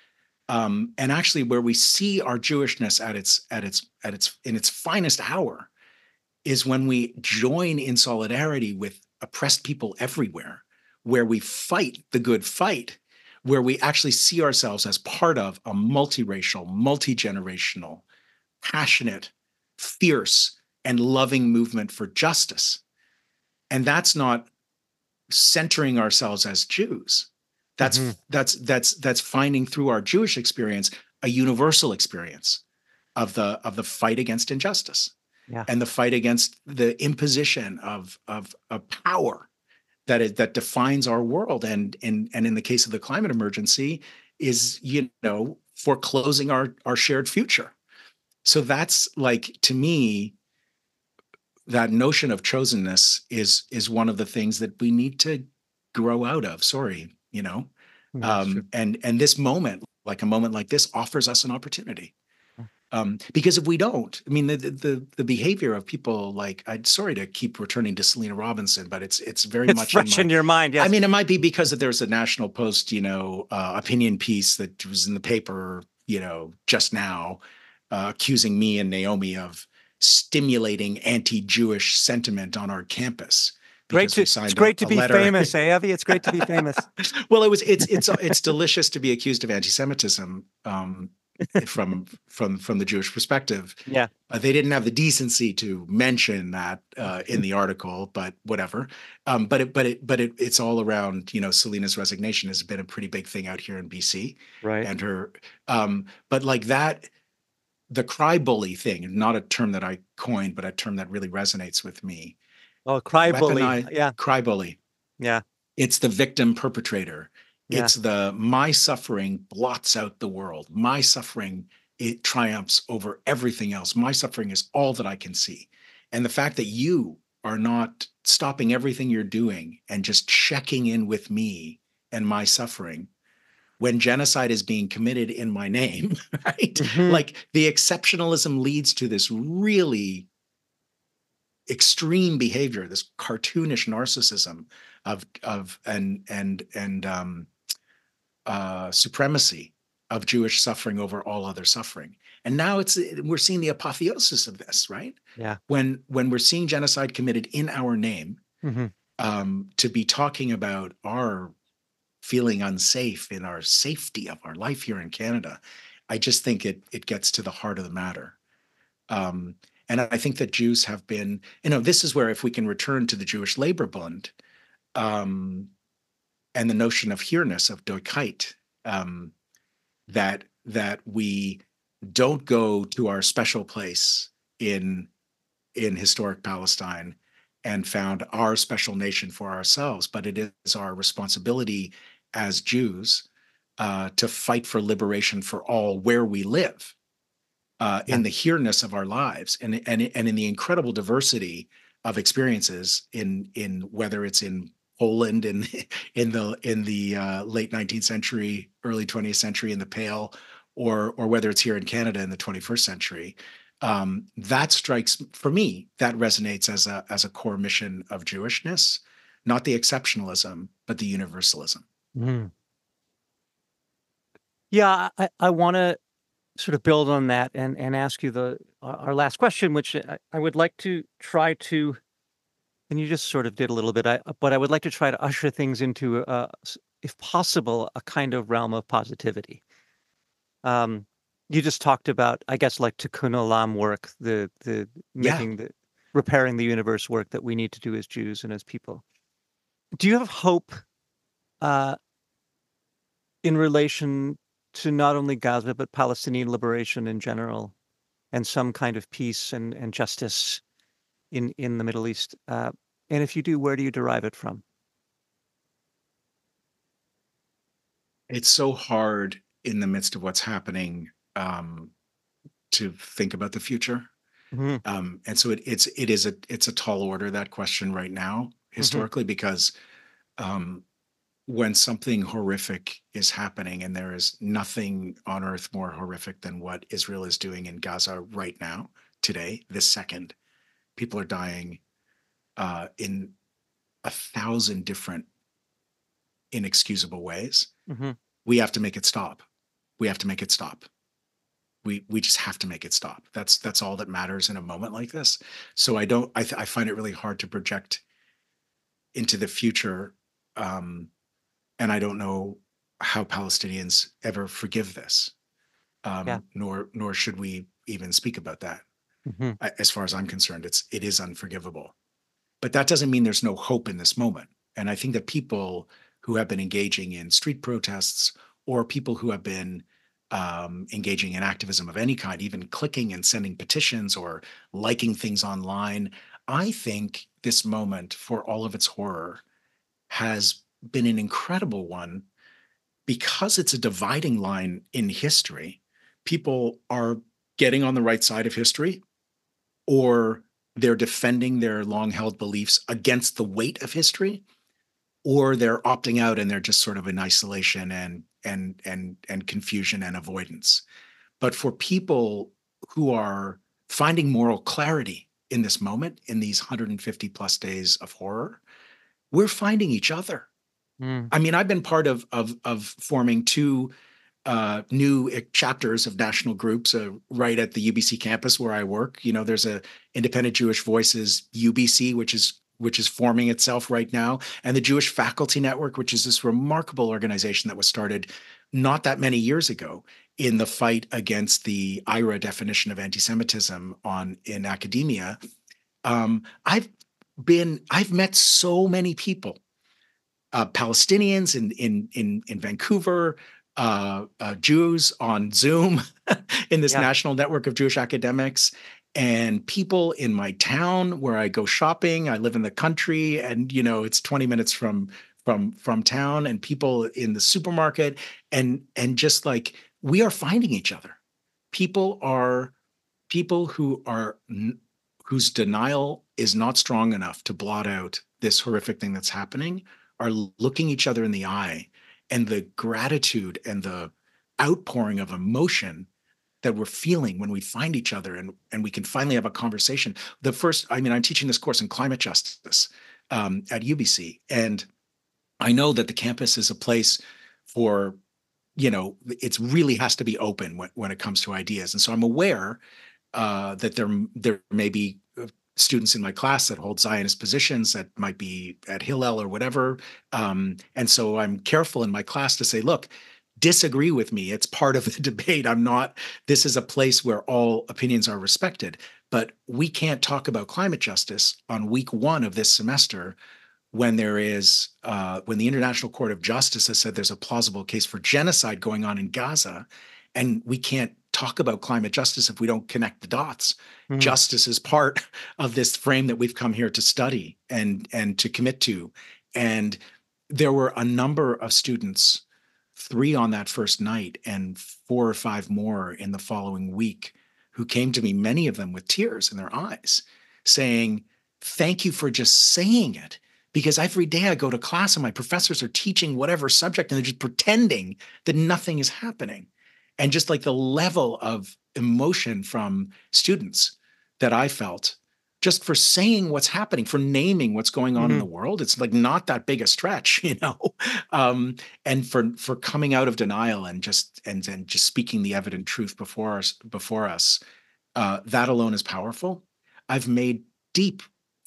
Um, and actually, where we see our Jewishness at its at its at its in its finest hour is when we join in solidarity with oppressed people everywhere, where we fight the good fight, where we actually see ourselves as part of a multiracial, multi-generational, passionate, fierce, and loving movement for justice. And that's not centering ourselves as Jews. Hmm. That's that's that's that's finding through our Jewish experience a universal experience of the of the fight against injustice Yeah. and the fight against the imposition of of a power that is that defines our world and and and in the case of the climate emergency is, you know, foreclosing our our shared future. So that's like, to me, that notion of chosenness is is one of the things that we need to grow out of. Sorry, you know, Yeah, that's true. um, and and this moment, like a moment like this, offers us an opportunity. Mm. Um, because if we don't, I mean, the, the the the behavior of people like, I'm sorry to keep returning to Selena Robinson, but it's it's very It's much in fresh my. in your mind, I yes. mean, it might be because that there's a National Post, you know, uh, opinion piece that was in the paper, you know, just now, uh, accusing me and Naomi of stimulating anti-Jewish sentiment on our campus Great because to we it's signed a, great to a be letter. famous, eh, Avi? It's great to be famous. Well, it was it's it's it's delicious to be accused of anti-Semitism um, from from from the Jewish perspective. Yeah. Uh, they didn't have the decency to mention that uh, in the article, but whatever. Um, but it, but it, but it, it's all around. You know, Selena's resignation has been a pretty big thing out here in B C, Right. and her. Um, but like that, the cry bully thing, not a term that I coined, but a term that really resonates with me. Oh, cry bully. Weaponize Yeah. cry bully. Yeah. It's the victim perpetrator. Yeah. It's the my suffering blots out the world. My suffering, it triumphs over everything else. My suffering is all that I can see. And the fact that you are not stopping everything you're doing and just checking in with me and my suffering when genocide is being committed in my name, right? Mhm. Like the exceptionalism leads to this really extreme behavior, this cartoonish narcissism of of and and and um, uh, supremacy of Jewish suffering over all other suffering. And now it's we're seeing the apotheosis of this, right? Yeah. When when we're seeing genocide committed in our name, Mhm. um, to be talking about our feeling unsafe in our safety of our life here in Canada, I just think it it gets to the heart of the matter. Um, and I think that Jews have been, you know, this is where if we can return to the Jewish Labor Bund um, and the notion of here-ness, of Doikheit, um, that that we don't go to our special place in in historic Palestine and found our special nation for ourselves, but it is our responsibility as Jews uh, to fight for liberation for all where we live, uh, Yeah. in the here-ness of our lives, and and and in the incredible diversity of experiences in in whether it's in Poland in in the in the uh, late nineteenth century, early twentieth century in the Pale, or or whether it's here in Canada in the twenty-first century. Um, that strikes for me, that resonates as a as a core mission of Jewishness, not the exceptionalism, but the universalism. Mhm. Yeah, I I wanna sort of build on that and and ask you the our our last question, which I I would like to try to and you just sort of did a little bit, I but I would like to try to usher things into, uh, s if possible, a kind of realm of positivity. Um, you just talked about, I guess, like tikkun olam work, the the Yeah. making the repairing the universe work that we need to do as Jews and as people. Do you have hope, uh, in relation to not only Gaza, but Palestinian liberation in general, and some kind of peace and and justice in in the Middle East? Uh, and if you do, where do you derive it from? It's so hard in the midst of what's happening um, to think about the future. Mhm, Um, and so it, it's it is a it's a tall order, that question right now mhm, historically, because um, when something horrific is happening, and there is nothing on earth more horrific than what Israel is doing in Gaza right now, today, this second, people are dying uh, in a thousand different inexcusable ways. mhm. We have to make it stop. We have to make it stop. we we just have to make it stop. That's that's all that matters in a moment like this. So I don't. I, th- I find it really hard to project into the future, um, and I don't know how Palestinians ever forgive this, Yeah. um, nor nor should we even speak about that. Mhm. I, as far as I'm concerned, it's it is unforgivable. But that doesn't mean there's no hope in this moment. And I think that people who have been engaging in street protests, or people who have been um, engaging in activism of any kind, even clicking and sending petitions or liking things online, I think this moment, for all of its horror, has been an incredible one because it's a dividing line in history. People are getting on the right side of history, or they're defending their long-held beliefs against the weight of history, or they're opting out and they're just sort of in isolation and and and and confusion and avoidance. But for people who are finding moral clarity in this moment, in these one hundred fifty plus days of horror, we're finding each other. Mm. I mean, I've been part of of of forming two uh, new chapters of national groups uh, right at the U B C campus where I work. You know, there's a Independent Jewish Voices U B C, which is which is forming itself right now, and the Jewish Faculty Network, which is this remarkable organization that was started not that many years ago in the fight against the I R A definition of anti-Semitism on in academia. Um, I've been, I've met so many people, uh, Palestinians in in in in Vancouver, uh, uh, Jews on Zoom in this Yeah. national network of Jewish academics, and people in my town where I go shopping. I live in the country, and you know it's twenty minutes from from from town, and people in the supermarket, and and just like we are finding each other. People are people who are whose denial is not strong enough to blot out this horrific thing that's happening are looking each other in the eye, and the gratitude and the outpouring of emotion that we're feeling when we find each other and, and we can finally have a conversation. The first, I mean, I'm teaching this course in climate justice um, at U B C, and I know that the campus is a place for, you know, it really has to be open when, when it comes to ideas. And so I'm aware uh, that there, there may be students in my class that hold Zionist positions that might be at Hillel or whatever. Um, and so I'm careful in my class to say, look, disagree with me. It's part of the debate. I'm not, this is a place where all opinions are respected. But we can't talk about climate justice on week one of this semester when there is, uh, when the International Court of Justice has said there's a plausible case for genocide going on in Gaza, and we can't talk about climate justice if we don't connect the dots. Mm. Justice is part of this frame that we've come here to study and, and to commit to. And there were a number of students, three on that first night and four or five more in the following week, who came to me, many of them with tears in their eyes, saying, thank you for just saying it. Because every day I go to class and my professors are teaching whatever subject and they're just pretending that nothing is happening. And just like the level of emotion from students that I felt just for saying what's happening, for naming what's going on mm-hmm. in the world. It's like not that big a stretch, you know, um, and for for coming out of denial and just and, and just speaking the evident truth before us, before us, uh, that alone is powerful. I've made deep,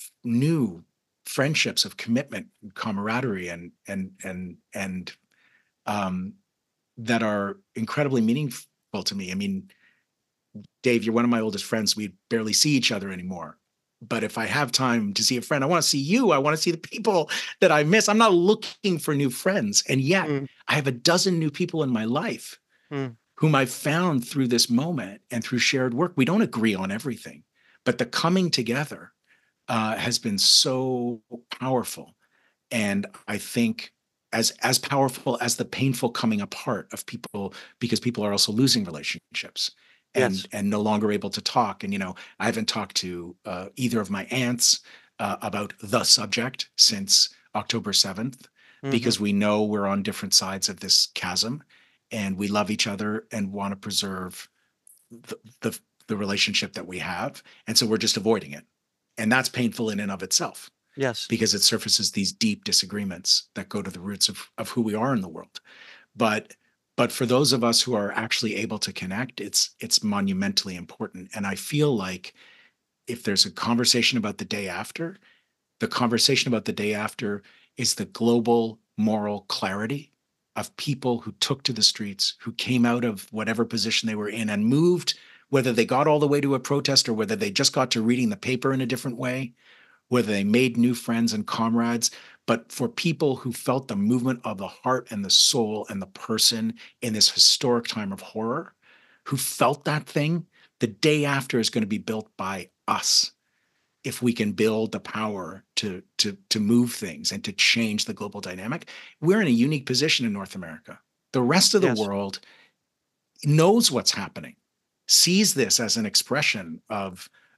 new friendships of commitment, and camaraderie, and and and and um, that are incredibly meaningful to me. I mean, Dave, you're one of my oldest friends. We barely see each other anymore. But if I have time to see a friend, I want to see you. I want to see the people that I miss. I'm not looking for new friends. And yet mm. I have a dozen new people in my life mm. whom I've found through this moment and through shared work. We don't agree on everything, but the coming together uh, has been so powerful. And I think as as powerful as the painful coming apart of people, because people are also losing relationships and yes. and no longer able to talk. And, you know, I haven't talked to uh, either of my aunts uh, about the subject since October seventh, mm-hmm. because we know we're on different sides of this chasm and we love each other and want to preserve the, the, the relationship that we have. And so we're just avoiding it. And that's painful in and of itself. Yes. Because it surfaces these deep disagreements that go to the roots of, of who we are in the world. But but for those of us who are actually able to connect, it's it's monumentally important. And I feel like if there's a conversation about the day after, the conversation about the day after is the global moral clarity of people who took to the streets, who came out of whatever position they were in and moved, whether they got all the way to a protest or whether they just got to reading the paper in a different way, whether they made new friends and comrades, but for people who felt the movement of the heart and the soul and the person in this historic time of horror, who felt that thing, the day after is going to be built by us. If we can build the power to, to, to move things and to change the global dynamic, we're in a unique position in North America. The rest of the yes. world knows what's happening, sees this as an expression of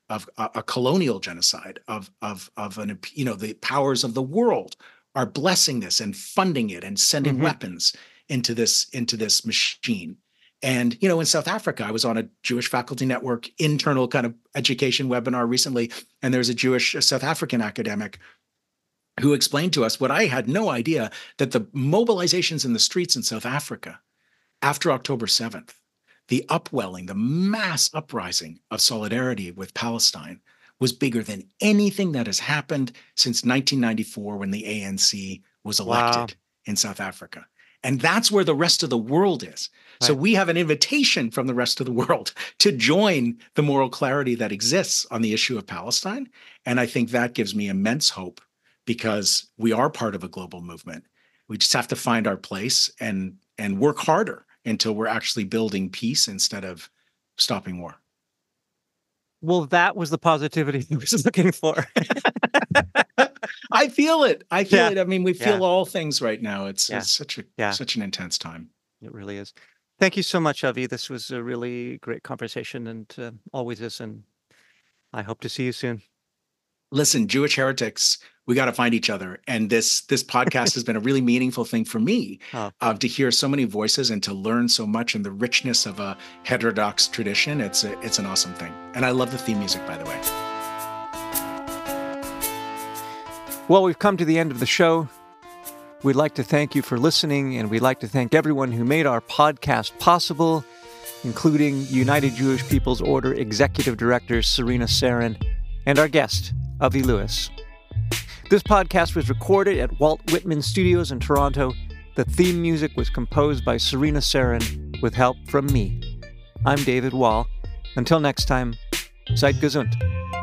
of a, a colonial genocide, of of of an you know the powers of the world are blessing this and funding it and sending Mm-hmm. weapons into this into this machine. And you know, in South Africa, I was on a Jewish Faculty Network internal kind of education webinar recently, and there's a Jewish a South African academic who explained to us what I had no idea, that the mobilizations in the streets in South Africa after October seventh, the upwelling, the mass uprising of solidarity with Palestine was bigger than anything that has happened since nineteen ninety-four when the A N C was elected wow. in South Africa. And that's where the rest of the world is. Right. So we have an invitation from the rest of the world to join the moral clarity that exists on the issue of Palestine. And I think that gives me immense hope, because we are part of a global movement. We just have to find our place and and work harder until we're actually building peace instead of stopping war. Well, that was the positivity I was looking for. I feel it. I feel yeah. it. I mean, we feel yeah. all things right now. It's, yeah. it's such a yeah. such an intense time. It really is. Thank you so much, Avi. This was a really great conversation, and uh, always is. And I hope to see you soon. Listen, Jewish heretics, we got to find each other. And this this podcast has been a really meaningful thing for me, oh. uh, to hear so many voices and to learn so much in the richness of a heterodox tradition. It's a, it's an awesome thing. And I love the theme music, by the way. Well, we've come to the end of the show. We'd like to thank you for listening, and we'd like to thank everyone who made our podcast possible, including United Jewish People's Order Executive Director Serena Sarin and our guest, Avi Lewis. This podcast was recorded at Walt Whitman Studios in Toronto. The theme music was composed by Serena Sarin with help from me. I'm David Wall. Until next time, seid gesund.